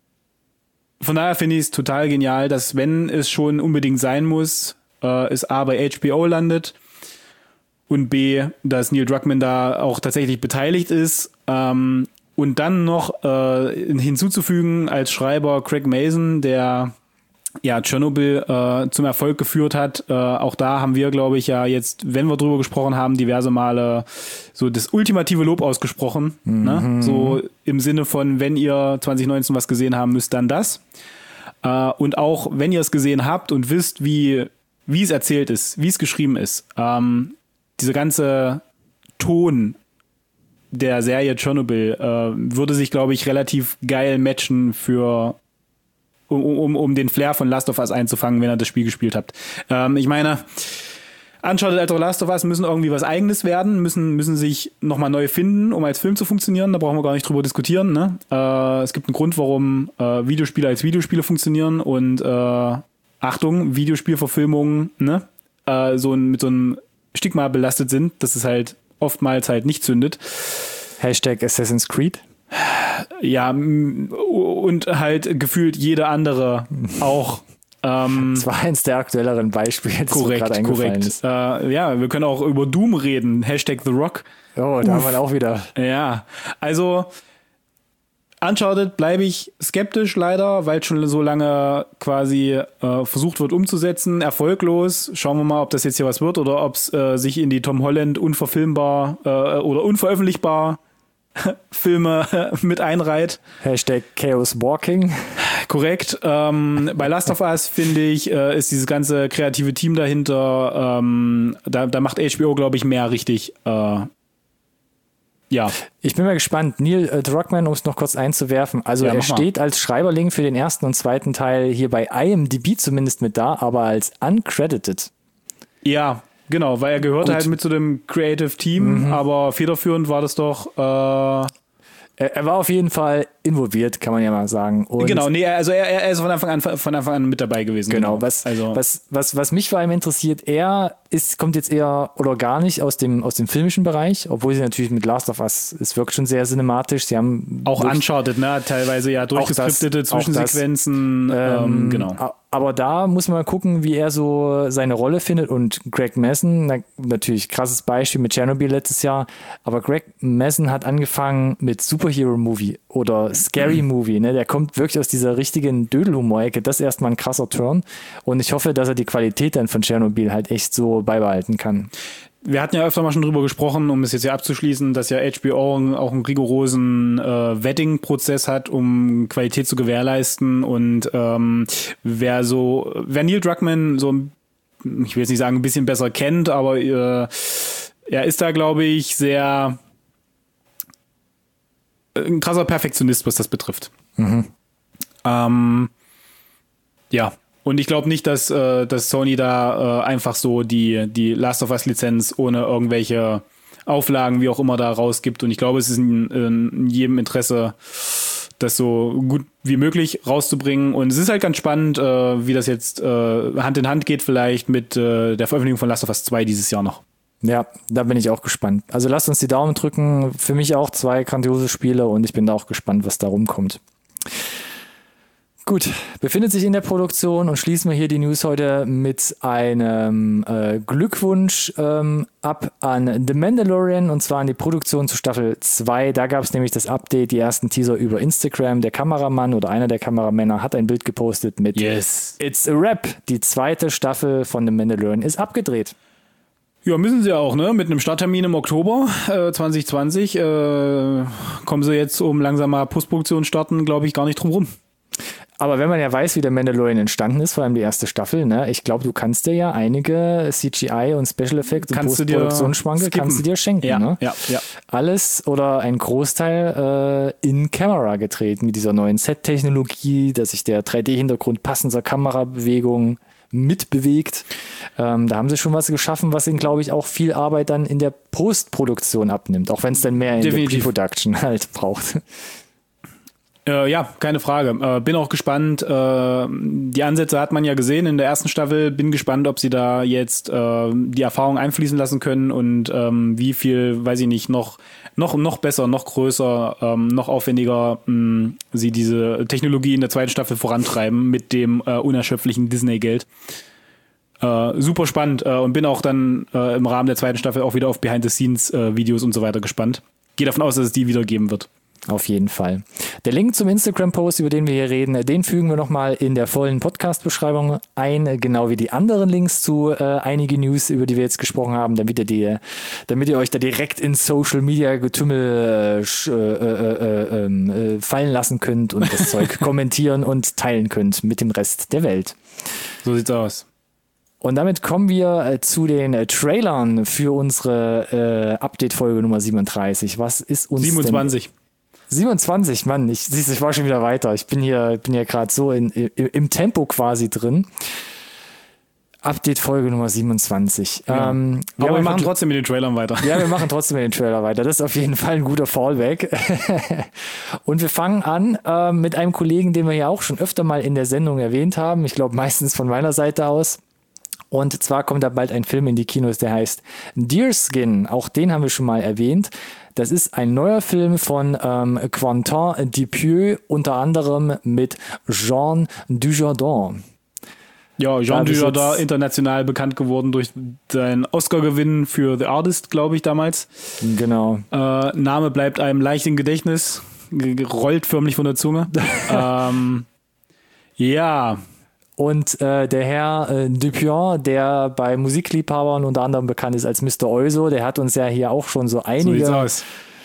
von daher finde ich es total genial, dass, wenn es schon unbedingt sein muss, äh, es A bei H B O landet und B, dass Neil Druckmann da auch tatsächlich beteiligt ist. Ähm, und dann noch äh, hinzuzufügen als Schreiber Craig Mazin, der ja Tschernobyl äh, zum Erfolg geführt hat. Äh, auch da haben wir, glaube ich, ja jetzt, wenn wir drüber gesprochen haben, diverse Male so das ultimative Lob ausgesprochen. Mhm. Ne? So im Sinne von, wenn ihr zwanzig neunzehn was gesehen haben müsst, dann das. Äh, und auch, wenn ihr es gesehen habt und wisst, wie, wie es erzählt ist, wie es geschrieben ist, ähm, diese ganze Ton der Serie Tschernobyl äh, würde sich, glaube ich, relativ geil matchen für um, um, um den Flair von Last of Us einzufangen, wenn ihr das Spiel gespielt habt. Ähm, ich meine, Uncharted als auch Last of Us müssen irgendwie was Eigenes werden, müssen, müssen sich nochmal neu finden, um als Film zu funktionieren. Da brauchen wir gar nicht drüber diskutieren. Ne? Äh, es gibt einen Grund, warum äh, Videospiele als Videospiele funktionieren und äh, Achtung, Videospielverfilmungen, ne? äh, so ein, mit so einem Stigma belastet sind, dass es halt oftmals halt nicht zündet. Hashtag Assassin's Creed. Ja, und halt gefühlt jede andere auch. Ähm, das war eins der aktuelleren Beispiele, das korrekt, mir gerade eingefallen korrekt. ist. Äh, ja, wir können auch über Doom reden. Hashtag The Rock. Oh, da haben wir auch wieder. Ja, also Uncharted bleibe ich skeptisch leider, weil schon so lange quasi äh, versucht wird umzusetzen, erfolglos. Schauen wir mal, ob das jetzt hier was wird oder ob es äh, sich in die Tom Holland unverfilmbar äh, oder unveröffentlichbar Filme mit einreiht. Hashtag Chaos Walking. Korrekt. Ähm, bei Last of Us, finde ich, äh, ist dieses ganze kreative Team dahinter, ähm, da, da macht H B O, glaube ich, mehr richtig. Äh, Ja. Ich bin mal gespannt. Neil äh, Druckmann, um es noch kurz einzuwerfen. Also ja, er steht als Schreiberling für den ersten und zweiten Teil hier bei I M D B zumindest mit da, aber als uncredited. Ja, genau, weil er gehörte Gut. halt mit zu dem Creative Team, mhm. aber federführend war das doch äh, Er, er war auf jeden Fall involviert, kann man ja mal sagen. Und genau, nee, also er, er ist von Anfang an von Anfang an mit dabei gewesen. Genau, genau. Was, also. was, was, was mich vor allem interessiert, er ist, kommt jetzt eher oder gar nicht aus dem, aus dem filmischen Bereich, obwohl sie natürlich mit Last of Us, es wirkt schon sehr cinematisch. Sie haben auch Uncharted, ne, teilweise ja durchgeskriptete das, Zwischensequenzen, das, ähm, ähm, genau. Aber da muss man mal gucken, wie er so seine Rolle findet. Und Craig Mazin, na, natürlich krasses Beispiel mit Chernobyl letztes Jahr, aber Craig Mazin hat angefangen mit Superhero-Movie oder Scary-Movie. Ne? Der kommt wirklich aus dieser richtigen Dödelhumor-Ecke. Das ist erstmal ein krasser Turn. Und ich hoffe, dass er die Qualität dann von Chernobyl halt echt so beibehalten kann. Wir hatten ja öfter mal schon drüber gesprochen, um es jetzt hier abzuschließen, dass ja H B O auch einen rigorosen äh, Vetting-Prozess hat, um Qualität zu gewährleisten. Und ähm, wer so, wer Neil Druckmann so, ich will jetzt nicht sagen, ein bisschen besser kennt, aber äh, er ist da, glaube ich, sehr ein krasser Perfektionist, was das betrifft. Mhm. Ähm, ja. Und ich glaube nicht, dass, äh, dass Sony da äh, einfach so die, die Last of Us Lizenz ohne irgendwelche Auflagen, wie auch immer, da rausgibt. Und ich glaube, es ist in, in jedem Interesse, das so gut wie möglich rauszubringen. Und es ist halt ganz spannend, äh, wie das jetzt äh, Hand in Hand geht vielleicht mit äh, der Veröffentlichung von Last of Us zwei dieses Jahr noch. Ja, da bin ich auch gespannt. Also lasst uns die Daumen drücken. Für mich auch zwei grandiose Spiele und ich bin da auch gespannt, was da rumkommt. Gut, befindet sich in der Produktion und schließen wir hier die News heute mit einem äh, Glückwunsch ähm, ab an The Mandalorian und zwar an die Produktion zu Staffel zwei. Da gab es nämlich das Update, die ersten Teaser über Instagram. Der Kameramann oder einer der Kameramänner hat ein Bild gepostet mit Yes. It's a Wrap. Die zweite Staffel von The Mandalorian ist abgedreht. Ja, müssen sie auch, ne? Mit einem Starttermin im Oktober äh, zwanzig zwanzig äh, kommen sie jetzt, um langsam mal Postproduktion starten, glaube ich, gar nicht drum rum. Aber wenn man ja weiß, wie der Mandalorian entstanden ist, vor allem die erste Staffel, ne, ich glaube, du kannst dir ja einige C G I und Special Effects und Postproduktionsschwanke kannst du dir schenken. Ja, ne? ja, ja. Alles oder ein Großteil äh, in Camera gedreht mit dieser neuen Set-Technologie, dass sich der drei D-Hintergrund passender Kamerabewegung mitbewegt. Ähm, da haben sie schon was geschaffen, was ihnen, glaube ich, auch viel Arbeit dann in der Postproduktion abnimmt, auch wenn es dann mehr in Definitiv. der Pre-Production halt braucht. Äh, ja, keine Frage. Äh, bin auch gespannt. Äh, die Ansätze hat man ja gesehen in der ersten Staffel. Bin gespannt, ob sie da jetzt äh, die Erfahrung einfließen lassen können und ähm, wie viel, weiß ich nicht, noch noch noch besser, noch größer, ähm, noch aufwendiger mh, sie diese Technologie in der zweiten Staffel vorantreiben mit dem äh, unerschöpflichen Disney-Geld. Äh, super spannend äh, und bin auch dann äh, im Rahmen der zweiten Staffel auch wieder auf Behind-the-Scenes-Videos äh, und so weiter gespannt. Gehe davon aus, dass es die wieder geben wird. Auf jeden Fall. Der Link zum Instagram-Post, über den wir hier reden, den fügen wir nochmal in der vollen Podcast-Beschreibung ein, genau wie die anderen Links zu äh, einige News, über die wir jetzt gesprochen haben, damit ihr, die, damit ihr euch da direkt ins Social-Media-Getümmel äh, äh, äh, äh, fallen lassen könnt und das Zeug kommentieren und teilen könnt mit dem Rest der Welt. So sieht's aus. Und damit kommen wir äh, zu den äh, Trailern für unsere äh, Update-Folge Nummer siebenunddreißig. Was ist uns siebenundzwanzig. Denn siebenundzwanzig, Mann, ich, siehst, ich war schon wieder weiter. Ich bin hier, bin hier gerade so in, im, im Tempo quasi drin. Update-Folge Nummer siebenundzwanzig. Ja. Ähm, wir Aber wir machen einfach, trotzdem mit den Trailern weiter. Ja, wir machen trotzdem mit den Trailer weiter. Das ist auf jeden Fall ein guter Fallback. Und wir fangen an äh, mit einem Kollegen, den wir ja auch schon öfter mal in der Sendung erwähnt haben. Ich glaube, meistens von meiner Seite aus. Und zwar kommt da bald ein Film in die Kinos, der heißt Deerskin. Auch den haben wir schon mal erwähnt. Das ist ein neuer Film von ähm, Quentin Dupieux, unter anderem mit Jean Dujardin. Ja, Jean Dujardin, international bekannt geworden durch seinen Oscar-Gewinn für The Artist, glaube ich, damals. Genau. Äh, Name bleibt einem leicht im Gedächtnis, rollt förmlich von der Zunge. ähm, ja. Und äh, der Herr äh, Dupieux, der bei Musikliebhabern unter anderem bekannt ist als Mister Oizo, der hat uns ja hier auch schon so einige so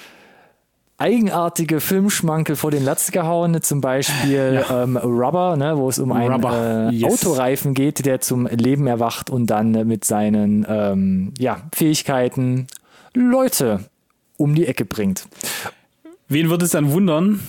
eigenartige Filmschmankel vor den Latz gehauen, zum Beispiel ja. ähm, Rubber, ne, wo es um einen äh, yes. Autoreifen geht, der zum Leben erwacht und dann äh, mit seinen ähm, ja, Fähigkeiten Leute um die Ecke bringt. Wen wird es dann wundern,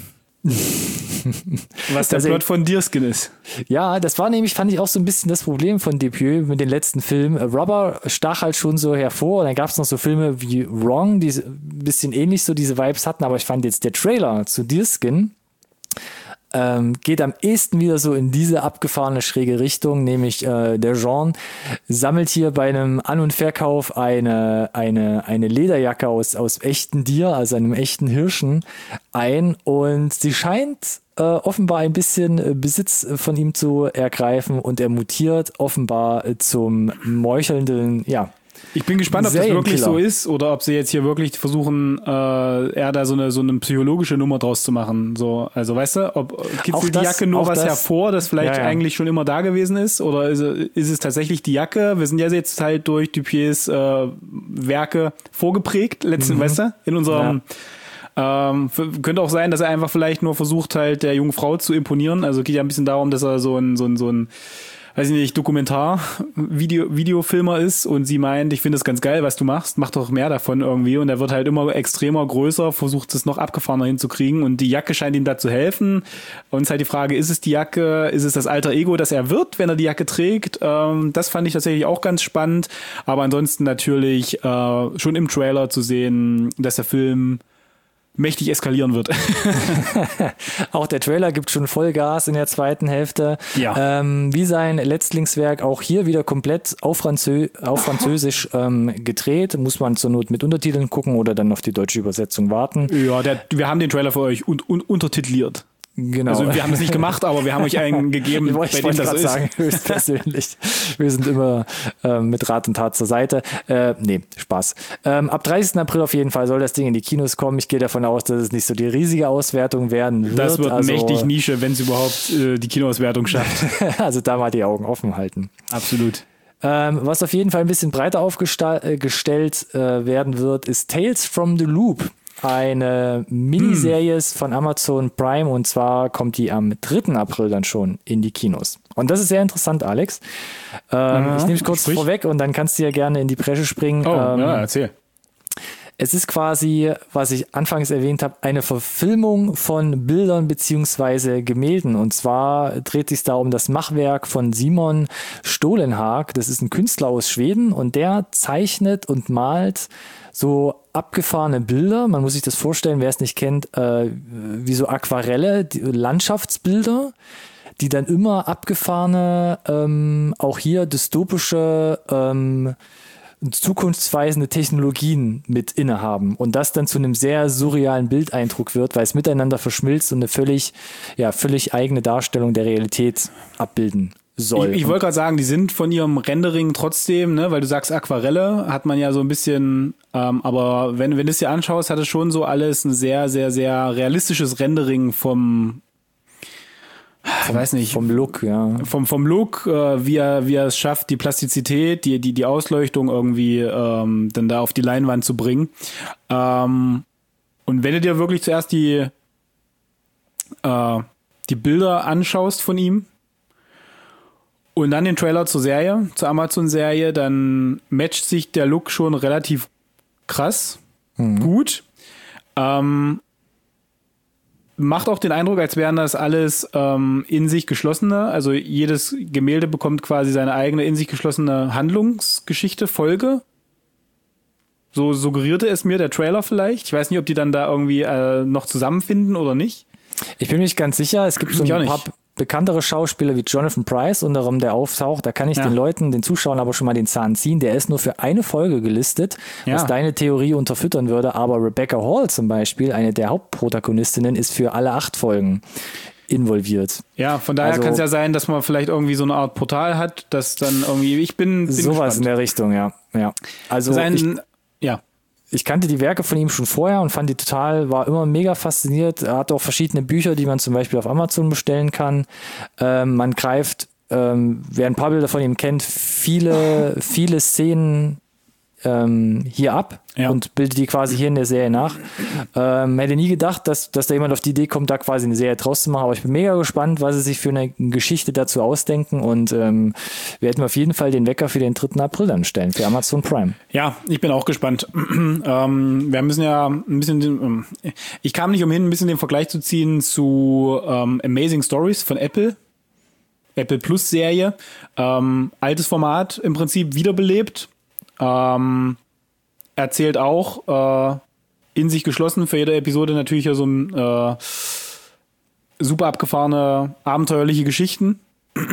was der also, Plot von Deerskin ist? Ja, das war nämlich, fand ich auch so ein bisschen das Problem von Dupieux mit den letzten Filmen. Rubber stach halt schon so hervor und dann gab es noch so Filme wie Wrong, die ein bisschen ähnlich so diese Vibes hatten, aber ich fand jetzt der Trailer zu Deerskin ähm, geht am ehesten wieder so in diese abgefahrene schräge Richtung, nämlich äh, der Jean sammelt hier bei einem An- und Verkauf eine, eine, eine Lederjacke aus, aus echten Tier, also einem echten Hirschen ein und sie scheint äh, offenbar ein bisschen Besitz von ihm zu ergreifen und er mutiert offenbar zum meuchelnden, ja, ich bin gespannt, ob das wirklich so ist oder ob sie jetzt hier wirklich versuchen, äh, eher da so eine so eine psychologische Nummer draus zu machen. So, also weißt du, ob kitzelt die Jacke nur was das, hervor, das vielleicht ja, ja. eigentlich schon immer da gewesen ist, oder ist, ist es tatsächlich die Jacke? Wir sind ja jetzt halt durch Dupieux äh, Werke vorgeprägt, letzten, mhm. weißt du, in unserem ja. Ähm, könnte auch sein, dass er einfach vielleicht nur versucht halt der jungen Frau zu imponieren. Also geht ja ein bisschen darum, dass er so ein so ein so ein weiß ich nicht, Dokumentar-Video, Videofilmer ist und sie meint, ich finde das ganz geil, was du machst, mach doch mehr davon irgendwie und er wird halt immer extremer, größer, versucht es noch abgefahrener hinzukriegen und die Jacke scheint ihm da zu helfen und es ist halt die Frage, ist es die Jacke, ist es das alter Ego, das er wird, wenn er die Jacke trägt, ähm, das fand ich tatsächlich auch ganz spannend, aber ansonsten natürlich äh, schon im Trailer zu sehen, dass der Film mächtig eskalieren wird. Auch der Trailer gibt schon Vollgas in der zweiten Hälfte. Ja. Ähm, wie sein Letztlingswerk, auch hier wieder komplett auf, Franzö auf Französisch ähm, gedreht. Muss man zur Not mit Untertiteln gucken oder dann auf die deutsche Übersetzung warten. Ja, der, wir haben den Trailer für euch un un untertitliert. Genau. Also wir haben das nicht gemacht, aber wir haben euch einen gegeben, ich bei wollte dem das so gerade ist. sagen, höchstpersönlich. Wir sind immer ähm, mit Rat und Tat zur Seite. Äh, nee, Spaß. Ähm, ab dreißigsten April auf jeden Fall soll das Ding in die Kinos kommen. Ich gehe davon aus, dass es nicht so die riesige Auswertung werden wird. Das wird also, mächtig Nische, wenn es überhaupt äh, die Kinoauswertung schafft. Also da mal die Augen offen halten. Absolut. Ähm, was auf jeden Fall ein bisschen breiter aufgestellt äh, werden wird, ist Tales from the Loop. Eine Miniserie hm. von Amazon Prime, und zwar kommt die am dritten April dann schon in die Kinos. Und das ist sehr interessant, Alex. Ähm, ja, ich nehme es kurz sprich. vorweg und dann kannst du ja gerne in die Bresche springen. Oh, ähm, ja, erzähl. Es ist quasi, was ich anfangs erwähnt habe, eine Verfilmung von Bildern beziehungsweise Gemälden. Und zwar dreht sich da um das Machwerk von Simon Stålenhag. Das ist ein Künstler aus Schweden und der zeichnet und malt so abgefahrene Bilder. Man muss sich das vorstellen, wer es nicht kennt, äh, wie so Aquarelle, die, Landschaftsbilder, die dann immer abgefahrene, ähm, auch hier dystopische, ähm, zukunftsweisende Technologien mit innehaben und das dann zu einem sehr surrealen Bildeindruck wird, weil es miteinander verschmilzt und eine völlig, ja, völlig eigene Darstellung der Realität abbilden soll. Ich, ich wollte gerade sagen, die sind von ihrem Rendering trotzdem, ne, weil du sagst Aquarelle, hat man ja so ein bisschen, ähm, aber wenn, wenn du es dir anschaust, hat es schon so alles ein sehr, sehr, sehr realistisches Rendering vom Vom, ich weiß nicht. Vom Look, ja. Vom, vom Look, äh, wie er, wie er es schafft, die Plastizität, die, die, die Ausleuchtung irgendwie ähm, dann da auf die Leinwand zu bringen. Ähm, und wenn du dir wirklich zuerst die, äh, die Bilder anschaust von ihm und dann den Trailer zur Serie, zur Amazon-Serie, dann matcht sich der Look schon relativ krass, mhm. gut. Ähm, Macht auch den Eindruck, als wären das alles ähm, in sich geschlossene, also jedes Gemälde bekommt quasi seine eigene in sich geschlossene Handlungsgeschichte, Folge. So suggerierte es mir der Trailer vielleicht. Ich weiß nicht, ob die dann da irgendwie äh, noch zusammenfinden oder nicht. Ich bin mir nicht ganz sicher. Es gibt so ein paar bekanntere Schauspieler wie Jonathan Pryce, unter anderem der auftaucht. Da kann ich ja. den Leuten, den Zuschauern aber schon mal den Zahn ziehen. Der ist nur für eine Folge gelistet, ja. was deine Theorie unterfüttern würde. Aber Rebecca Hall zum Beispiel, eine der Hauptprotagonistinnen, ist für alle acht Folgen involviert. Ja, von daher also, kann es ja sein, dass man vielleicht irgendwie so eine Art Portal hat, dass dann irgendwie, ich bin, bin sowas gespannt. In der Richtung, ja. ja. Also Sein, ich, ja. Ich kannte die Werke von ihm schon vorher und fand die total, war immer mega fasziniert. Er hat auch verschiedene Bücher, die man zum Beispiel auf Amazon bestellen kann. Ähm, man greift, ähm, wer ein paar Bilder von ihm kennt, viele, viele Szenen ähm, hier ab ja. und bildet die quasi hier in der Serie nach. Ähm, hätte nie gedacht, dass, dass da jemand auf die Idee kommt, da quasi eine Serie draus zu machen, aber ich bin mega gespannt, was sie sich für eine Geschichte dazu ausdenken und ähm, wir werden auf jeden Fall den Wecker für den dritten April dann stellen, für Amazon Prime. Ja, ich bin auch gespannt. ähm, wir müssen ja ein bisschen, den, ich kam nicht umhin, ein bisschen den Vergleich zu ziehen zu ähm, Amazing Stories von Apple. Apple Plus Serie. Ähm, altes Format, im Prinzip wiederbelebt. Ähm, erzählt auch äh, in sich geschlossen für jede Episode natürlich ja so ein äh, super abgefahrene, abenteuerliche Geschichten.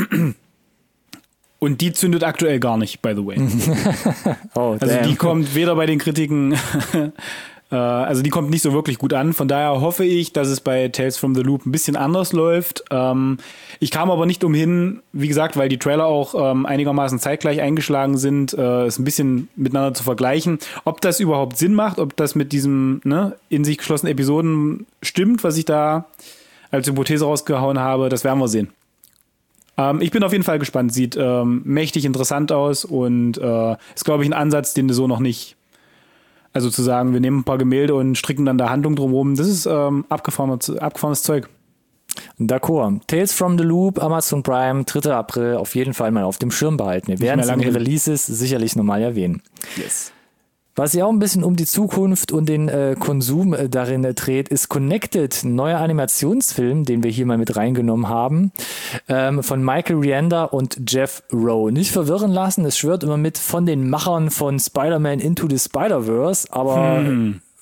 Und die zündet aktuell gar nicht, by the way. oh, also damn. Die kommt weder bei den Kritiken, äh, also die kommt nicht so wirklich gut an. Von daher hoffe ich, dass es bei Tales from the Loop ein bisschen anders läuft. Ähm, ich kam aber nicht umhin, wie gesagt, weil die Trailer auch ähm, einigermaßen zeitgleich eingeschlagen sind, äh, es ein bisschen miteinander zu vergleichen. Ob das überhaupt Sinn macht, ob das mit diesem ne, in sich geschlossenen Episoden stimmt, was ich da als Hypothese rausgehauen habe, das werden wir sehen. Ähm, ich bin auf jeden Fall gespannt. Sieht ähm, mächtig interessant aus und äh, ist, glaube ich, ein Ansatz, den du so noch nicht, also zu sagen, wir nehmen ein paar Gemälde und stricken dann da Handlung drumherum, das ist ähm, abgefahrenes, abgefahrenes Zeug. D'accord. Tales from the Loop, Amazon Prime, dritter April, auf jeden Fall mal auf dem Schirm behalten. Wir werden es in den Releases sicherlich nochmal erwähnen. Yes. Was sich auch ein bisschen um die Zukunft und den äh, Konsum äh, darin äh, dreht, ist Connected, ein neuer Animationsfilm, den wir hier mal mit reingenommen haben, ähm, von Michael Rianda und Jeff Rowe. Nicht verwirren lassen, es schwört immer mit von den Machern von Spider-Man Into the Spider-Verse, aber hm.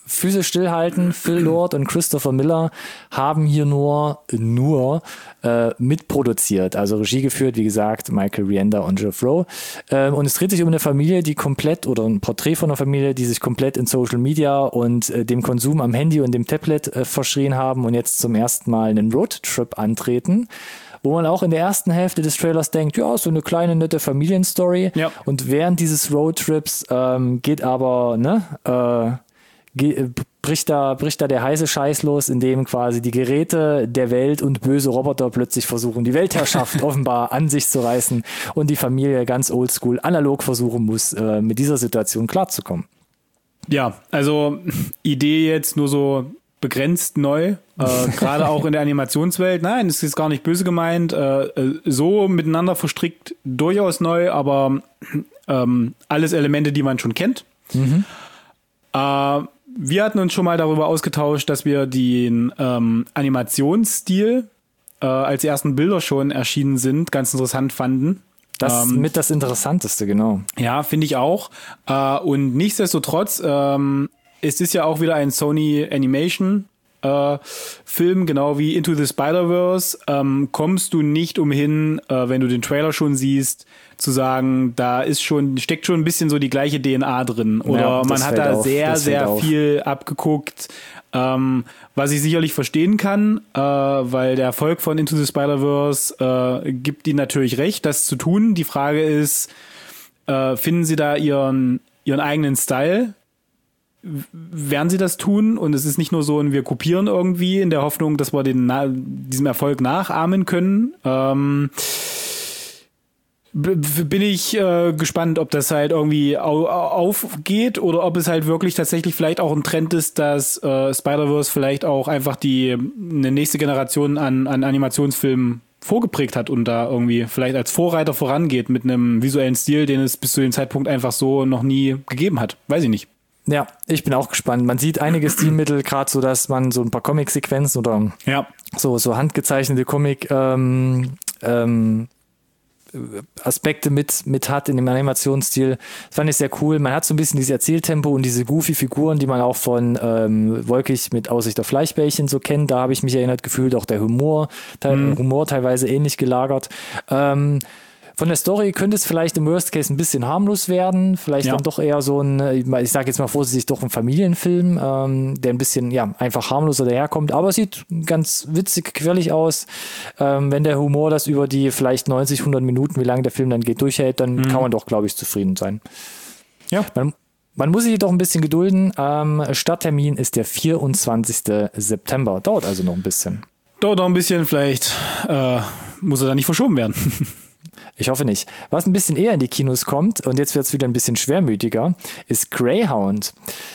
Füße stillhalten. Phil Lord und Christopher Miller haben hier nur, nur äh, mitproduziert. Also Regie geführt, wie gesagt, Michael Rienda und Jeff Rowe. Ähm, und es dreht sich um eine Familie, die komplett, oder ein Porträt von einer Familie, die sich komplett in Social Media und äh, dem Konsum am Handy und dem Tablet äh, verschrien haben und jetzt zum ersten Mal einen Roadtrip antreten. Wo man auch in der ersten Hälfte des Trailers denkt, ja, so eine kleine, nette Familienstory. Ja. Und während dieses Roadtrips ähm, geht aber, ne, äh, ge- bricht da, bricht da der heiße Scheiß los, in dem quasi die Geräte der Welt und böse Roboter plötzlich versuchen, die Weltherrschaft offenbar an sich zu reißen und die Familie ganz oldschool analog versuchen muss, äh, mit dieser Situation klarzukommen. Ja, also Idee jetzt nur so begrenzt neu, äh, gerade auch in der Animationswelt. Nein, es ist gar nicht böse gemeint. Äh, so miteinander verstrickt durchaus neu, aber ähm, alles Elemente, die man schon kennt. Mhm. Äh, wir hatten uns schon mal darüber ausgetauscht, dass wir den ähm, Animationsstil, äh, als die ersten Bilder schon erschienen sind, ganz interessant fanden. Das ähm, mit das Interessanteste, genau. Ja, finde ich auch. Äh, und nichtsdestotrotz, ähm, es ist ja auch wieder ein Sony Animation äh, Film, genau wie Into the Spider-Verse, ähm, kommst du nicht umhin, äh, wenn du den Trailer schon siehst, zu sagen, da ist schon, steckt schon ein bisschen so die gleiche D N A drin. Oder ja, man hat da auf, sehr, sehr auf. viel abgeguckt, ähm, was ich sicherlich verstehen kann, äh, weil der Erfolg von Into the Spider-Verse äh, gibt ihnen natürlich recht, das zu tun. Die Frage ist, äh, finden sie da ihren, ihren eigenen Style? Werden sie das tun? Und es ist nicht nur so ein, wir kopieren irgendwie in der Hoffnung, dass wir den, diesem Erfolg nachahmen können. Ähm, bin ich äh, gespannt, ob das halt irgendwie au- aufgeht oder ob es halt wirklich tatsächlich vielleicht auch ein Trend ist, dass äh, Spider-Verse vielleicht auch einfach die eine nächste Generation an, an Animationsfilmen vorgeprägt hat und da irgendwie vielleicht als Vorreiter vorangeht mit einem visuellen Stil, den es bis zu dem Zeitpunkt einfach so noch nie gegeben hat. Weiß ich nicht. Ja, ich bin auch gespannt. Man sieht einige Stilmittel, gerade so, dass man so ein paar Comic-Sequenzen oder ja. so, so handgezeichnete Comic ähm, ähm, Aspekte mit, mit hat in dem Animationsstil. Das fand ich sehr cool. Man hat so ein bisschen dieses Erzähltempo und diese goofy Figuren, die man auch von ähm, Wolkig mit Aussicht auf Fleischbällchen so kennt. Da habe ich mich erinnert gefühlt, auch der Humor, te- mhm. Humor teilweise ähnlich gelagert. Ähm, Von der Story könnte es vielleicht im Worst Case ein bisschen harmlos werden. Vielleicht ja. dann doch eher so ein, ich sage jetzt mal vorsichtig, doch ein Familienfilm, ähm, der ein bisschen ja einfach harmloser daherkommt. Aber es sieht ganz witzig, quirlig aus. Ähm, wenn der Humor das über die vielleicht neunzig, hundert Minuten, wie lange der Film dann geht, durchhält, dann mhm. kann man doch, glaube ich, zufrieden sein. Ja. Man, man muss sich jedoch ein bisschen gedulden. Ähm, Starttermin ist der vierundzwanzigster September. Dauert also noch ein bisschen. Dauert noch ein bisschen, vielleicht äh, muss er da nicht verschoben werden. Ich hoffe nicht. Was ein bisschen eher in die Kinos kommt, und jetzt wird es wieder ein bisschen schwermütiger, ist Greyhound.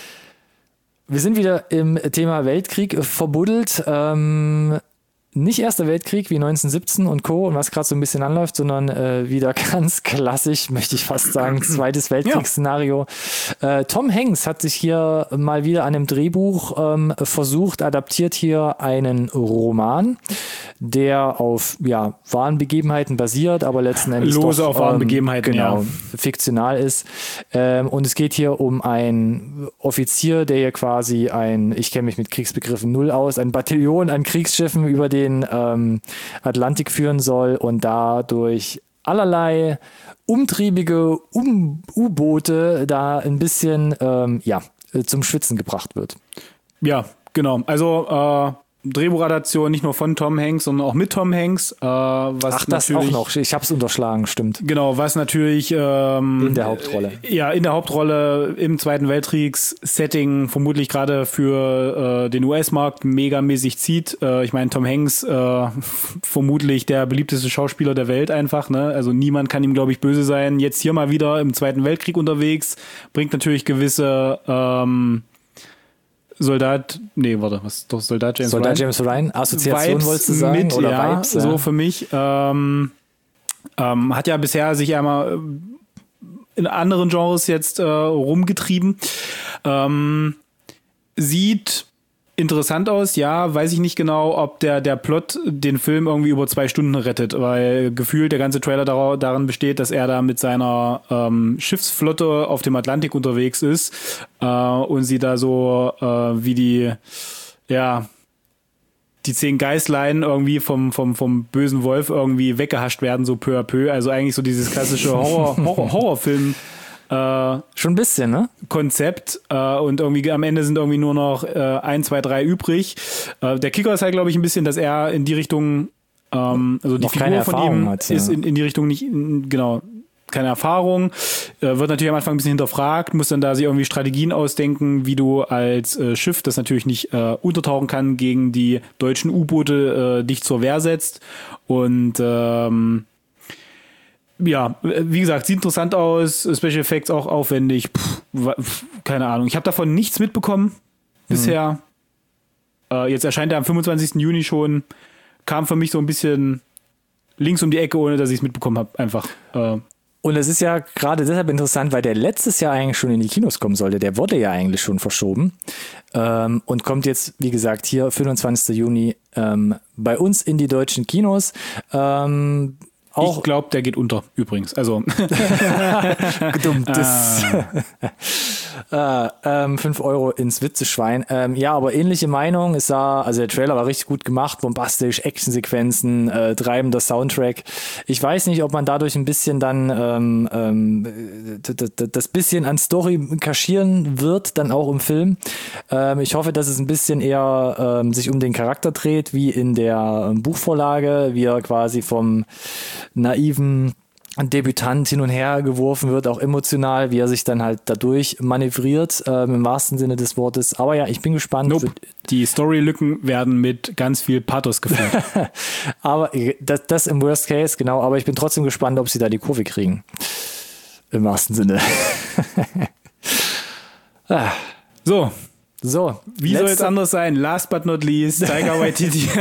Wir sind wieder im Thema Weltkrieg verbuddelt. Ähm, nicht Erster Weltkrieg wie neunzehnhundertsiebzehn und Co. und was gerade so ein bisschen anläuft, sondern äh, wieder ganz klassisch, möchte ich fast sagen, zweites Weltkriegsszenario. Ja. Äh, Tom Hanks hat sich hier mal wieder an einem Drehbuch ähm, versucht, adaptiert hier einen Roman, der auf ja, wahren Begebenheiten basiert, aber letzten Endes Lose doch, auf wahren ähm, Begebenheiten, genau, ja. fiktional ist. Ähm, und es geht hier um einen Offizier, der hier quasi ein, ich kenne mich mit Kriegsbegriffen null aus, ein Bataillon an Kriegsschiffen über den ähm, Atlantik führen soll und dadurch allerlei umtriebige um- U-Boote da ein bisschen ähm, ja, zum Schwitzen gebracht wird. Ja, genau. Also äh Drehbuchadaption nicht nur von Tom Hanks, sondern auch mit Tom Hanks. Äh, was Ach, das auch noch. Ich habe es unterschlagen, stimmt. Genau, was natürlich ähm, in der Hauptrolle. Äh, ja, in der Hauptrolle im Zweiten Weltkriegs-Setting vermutlich gerade für äh, den U S-Markt megamäßig zieht. Äh, ich meine, Tom Hanks äh, vermutlich der beliebteste Schauspieler der Welt einfach. Ne? Also niemand kann ihm, glaube ich, böse sein. Jetzt hier mal wieder im Zweiten Weltkrieg unterwegs, bringt natürlich gewisse ähm, Soldat, nee, warte, was doch Soldat James Soldat Ryan? James Ryan, Assoziation Vibes wolltest du sagen? Mit, oder ja, Vibes, ja, so für mich. Ähm, ähm, hat ja bisher sich einmal in anderen Genres jetzt äh, rumgetrieben. Ähm, sieht interessant aus, ja, weiß ich nicht genau, ob der, der Plot den Film irgendwie über zwei Stunden rettet, weil gefühlt der ganze Trailer dar- darin besteht, dass er da mit seiner ähm, Schiffsflotte auf dem Atlantik unterwegs ist äh, und sie da so äh, wie die, ja, die zehn Geißlein irgendwie vom, vom, vom bösen Wolf irgendwie weggehascht werden, so peu à peu. Also eigentlich so dieses klassische Horror, Horror, Horrorfilm. Äh, Schon ein bisschen, ne? Konzept äh, und irgendwie am Ende sind irgendwie nur noch äh, ein, zwei, drei übrig. Äh, der Kicker ist halt, glaube ich, ein bisschen, dass er in die Richtung, ähm, also die Noch keine Figur von Erfahrung ihm hat, ja. ist in, in die Richtung nicht, in, genau, keine Erfahrung, äh, wird natürlich am Anfang ein bisschen hinterfragt, muss dann da sich irgendwie Strategien ausdenken, wie du als äh, Schiff, das natürlich nicht äh, untertauchen kann, gegen die deutschen U-Boote äh, dich zur Wehr setzt. Und ähm, ja, wie gesagt, sieht interessant aus, Special Effects auch aufwendig, pff, pff, keine Ahnung. Ich habe davon nichts mitbekommen bisher. Mhm. Äh, jetzt erscheint er am fünfundzwanzigsten Juni schon, kam für mich so ein bisschen links um die Ecke, ohne dass ich es mitbekommen habe, einfach. Äh, Und es ist ja gerade deshalb interessant, weil der letztes Jahr eigentlich schon in die Kinos kommen sollte. Der wurde ja eigentlich schon verschoben ähm, und kommt jetzt, wie gesagt, hier fünfundzwanzigsten Juni ähm, bei uns in die deutschen Kinos. Ähm, auch ich glaube, der geht unter, übrigens. Also Gedummtes. äh, ähm, fünf Euro ins Witzeschwein. Ähm, ja, aber ähnliche Meinung. Es sah, also der Trailer war richtig gut gemacht, bombastisch, Actionsequenzen, äh, treibender Soundtrack. Ich weiß nicht, ob man dadurch ein bisschen dann ähm, ähm, das bisschen an Story kaschieren wird, dann auch im Film. Ähm, ich hoffe, dass es ein bisschen eher ähm, sich um den Charakter dreht, wie in der ähm, Buchvorlage, wie er quasi vom naiven Debütant hin und her geworfen wird, auch emotional, wie er sich dann halt dadurch manövriert, ähm, im wahrsten Sinne des Wortes. Aber ja, ich bin gespannt. Nope. Die Storylücken werden mit ganz viel Pathos gefüllt. Aber das, das im Worst Case, genau. Aber ich bin trotzdem gespannt, ob sie da die Kurve kriegen. Im wahrsten Sinne. ah. So. So, wie soll es anders sein? Last but not least, Taika Waititi.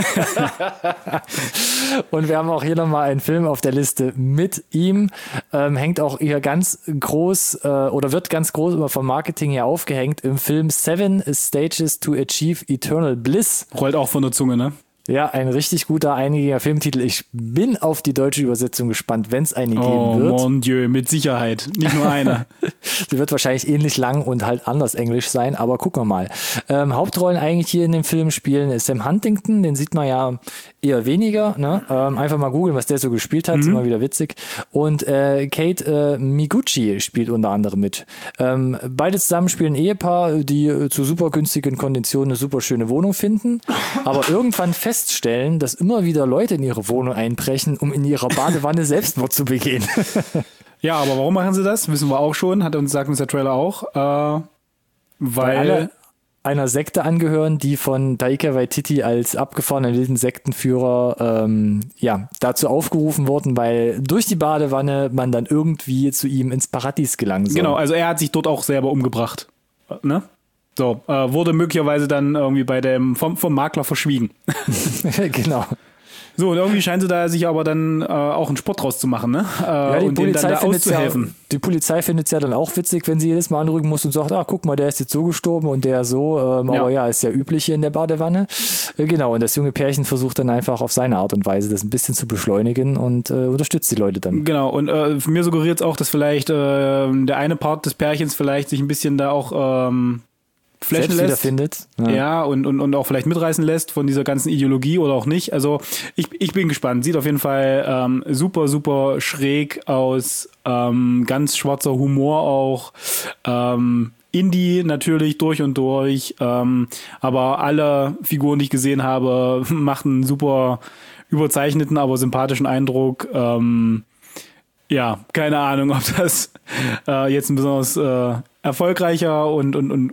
Und wir haben auch hier nochmal einen Film auf der Liste mit ihm. Ähm, hängt auch hier ganz groß äh, oder wird ganz groß immer vom Marketing her aufgehängt im Film Seven Stages to Achieve Eternal Bliss. Rollt auch von der Zunge, ne? Ja, ein richtig guter, einiger Filmtitel. Ich bin auf die deutsche Übersetzung gespannt, wenn es eine geben oh, wird. Oh mon Dieu, mit Sicherheit. Nicht nur eine. Die wird wahrscheinlich ähnlich lang und halt anders Englisch sein, aber gucken wir mal. Ähm, Hauptrollen eigentlich hier in dem Film spielen Sam Huntington, den sieht man ja eher weniger. Ne? Ähm, einfach mal googeln, was der so gespielt hat, mhm. ist immer wieder witzig. Und äh, Kate äh, Miguchi spielt unter anderem mit. Ähm, beide zusammen spielen ein Ehepaar, die äh, zu super günstigen Konditionen eine super schöne Wohnung finden, aber irgendwann fest feststellen, dass immer wieder Leute in ihre Wohnung einbrechen, um in ihrer Badewanne Selbstmord zu begehen. Ja, aber warum machen sie das? Wissen wir auch schon, hat uns, sagt uns der Trailer auch. Äh, weil, weil alle einer Sekte angehören, die von Taika Waititi als abgefahrener wilden Sektenführer ähm, ja, dazu aufgerufen wurden, weil durch die Badewanne man dann irgendwie zu ihm ins Paradies gelangen soll. Genau, also er hat sich dort auch selber umgebracht. Ne? So, äh, wurde möglicherweise dann irgendwie bei dem vom, vom Makler verschwiegen. Genau. So, und irgendwie scheinen sie da sich aber dann äh, auch einen Sport draus zu machen, ne? Äh, ja, die und Polizei denen dann da auszuhelfen. Ja, die Polizei findet es ja dann auch witzig, wenn sie jedes Mal anrücken muss und sagt, ah, guck mal, der ist jetzt so gestorben und der so. Ähm, ja. Aber ja, ist ja üblich hier in der Badewanne. Äh, genau, und das junge Pärchen versucht dann einfach auf seine Art und Weise das ein bisschen zu beschleunigen und äh, unterstützt die Leute dann. Genau, und äh, mir suggeriert es auch, dass vielleicht äh, der eine Part des Pärchens vielleicht sich ein bisschen da auch ähm, flashen lässt. Wiederfindet. Ja, ja und, und, und auch vielleicht mitreißen lässt von dieser ganzen Ideologie oder auch nicht. Also ich, ich bin gespannt. Sieht auf jeden Fall ähm, super, super schräg aus. Ähm, ganz schwarzer Humor auch. Ähm, Indie natürlich durch und durch. Ähm, aber alle Figuren, die ich gesehen habe, machen einen super überzeichneten, aber sympathischen Eindruck. Ähm, ja, keine Ahnung, ob das äh, jetzt ein besonders äh, erfolgreicher und, und, und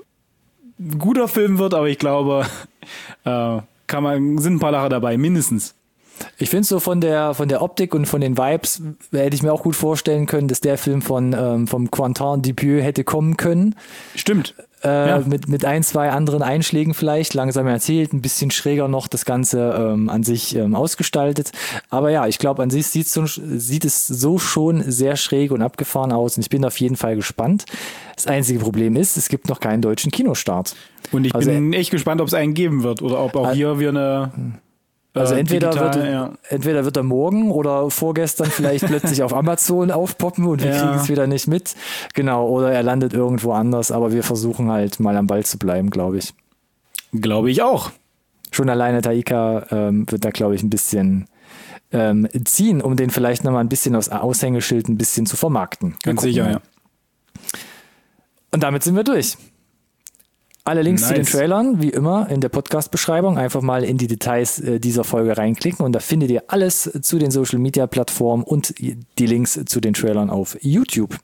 guter Film wird, aber ich glaube, äh, kann man, sind ein paar Lacher dabei, mindestens. Ich finde so von der von der Optik und von den Vibes hätte ich mir auch gut vorstellen können, dass der Film von ähm, vom Quentin Dupieux hätte kommen können. Stimmt. Äh, Ja. mit, mit ein, zwei anderen Einschlägen vielleicht, langsam erzählt, ein bisschen schräger noch das Ganze ähm, an sich ähm, ausgestaltet. Aber ja, ich glaube, an sich sieht, so, sieht es so schon sehr schräg und abgefahren aus und ich bin auf jeden Fall gespannt. Das einzige Problem ist, es gibt noch keinen deutschen Kinostart. Und ich Also, bin echt gespannt, ob es einen geben wird oder ob auch Al- hier wir eine Also äh, entweder, digital, wird, ja. entweder wird er morgen oder vorgestern vielleicht plötzlich auf Amazon aufpoppen und wir Ja. kriegen es wieder nicht mit. Genau, oder er landet irgendwo anders, aber wir versuchen halt mal am Ball zu bleiben, glaube ich. Glaube ich auch. Schon alleine Taika ähm, wird da, glaube ich, ein bisschen ähm, ziehen, um den vielleicht nochmal ein bisschen aus Aushängeschild ein bisschen zu vermarkten. Wir Ganz gucken sicher, mal. ja. Und damit sind wir durch. Alle Links Nice. zu den Trailern, wie immer, in der Podcast-Beschreibung. Einfach mal in die Details äh, dieser Folge reinklicken und da findet ihr alles zu den Social-Media-Plattformen und die Links zu den Trailern auf YouTube.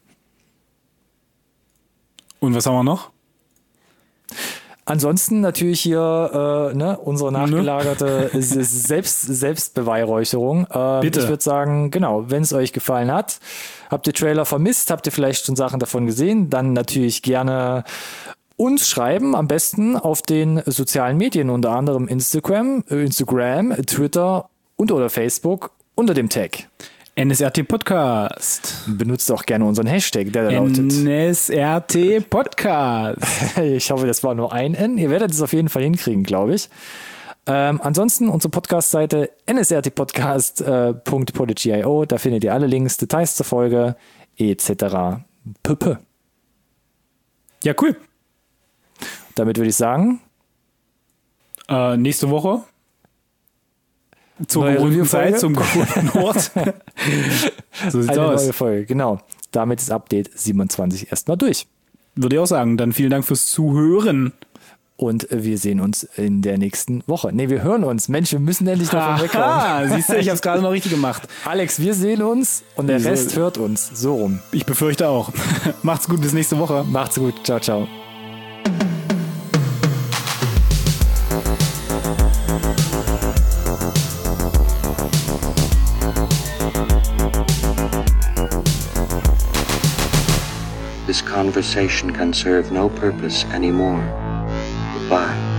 Und was haben wir noch? Ansonsten natürlich hier äh, ne, unsere nachgelagerte S- Selbst, Selbstbeweihräucherung. Ähm, Bitte. Ich würde sagen, genau, wenn es euch gefallen hat, habt ihr Trailer vermisst, habt ihr vielleicht schon Sachen davon gesehen, dann natürlich gerne uns schreiben, am besten auf den sozialen Medien, unter anderem Instagram, äh, Instagram, Twitter und oder Facebook unter dem Tag. N S R T Podcast. Benutzt auch gerne unseren Hashtag, der da lautet. N S R T Podcast. Ich hoffe, das war nur ein N. Ihr werdet es auf jeden Fall hinkriegen, glaube ich. Ähm, ansonsten unsere Podcast-Seite n s r t podcast punkt podigy punkt i o. Da findet ihr alle Links, Details zur Folge et cetera. Pöpö. Ja, cool. Damit würde ich sagen, Äh, nächste Woche. Zur Neue gewohnten Review-Folge. Zeit, zum gewohnten Ort. So sieht's eine aus. neue Folge. Genau. Damit ist Update siebenundzwanzig erstmal durch. Würde ich auch sagen. Dann vielen Dank fürs Zuhören. Und wir sehen uns in der nächsten Woche. Nee, wir hören uns. Mensch, wir müssen endlich davon wegkommen. Ah, siehst du, ich habe es gerade noch richtig gemacht. Alex, wir sehen uns und der So. Rest hört uns. So rum. Ich befürchte auch. Macht's gut, bis nächste Woche. Macht's gut. Ciao, ciao. This conversation can serve no purpose anymore. Goodbye.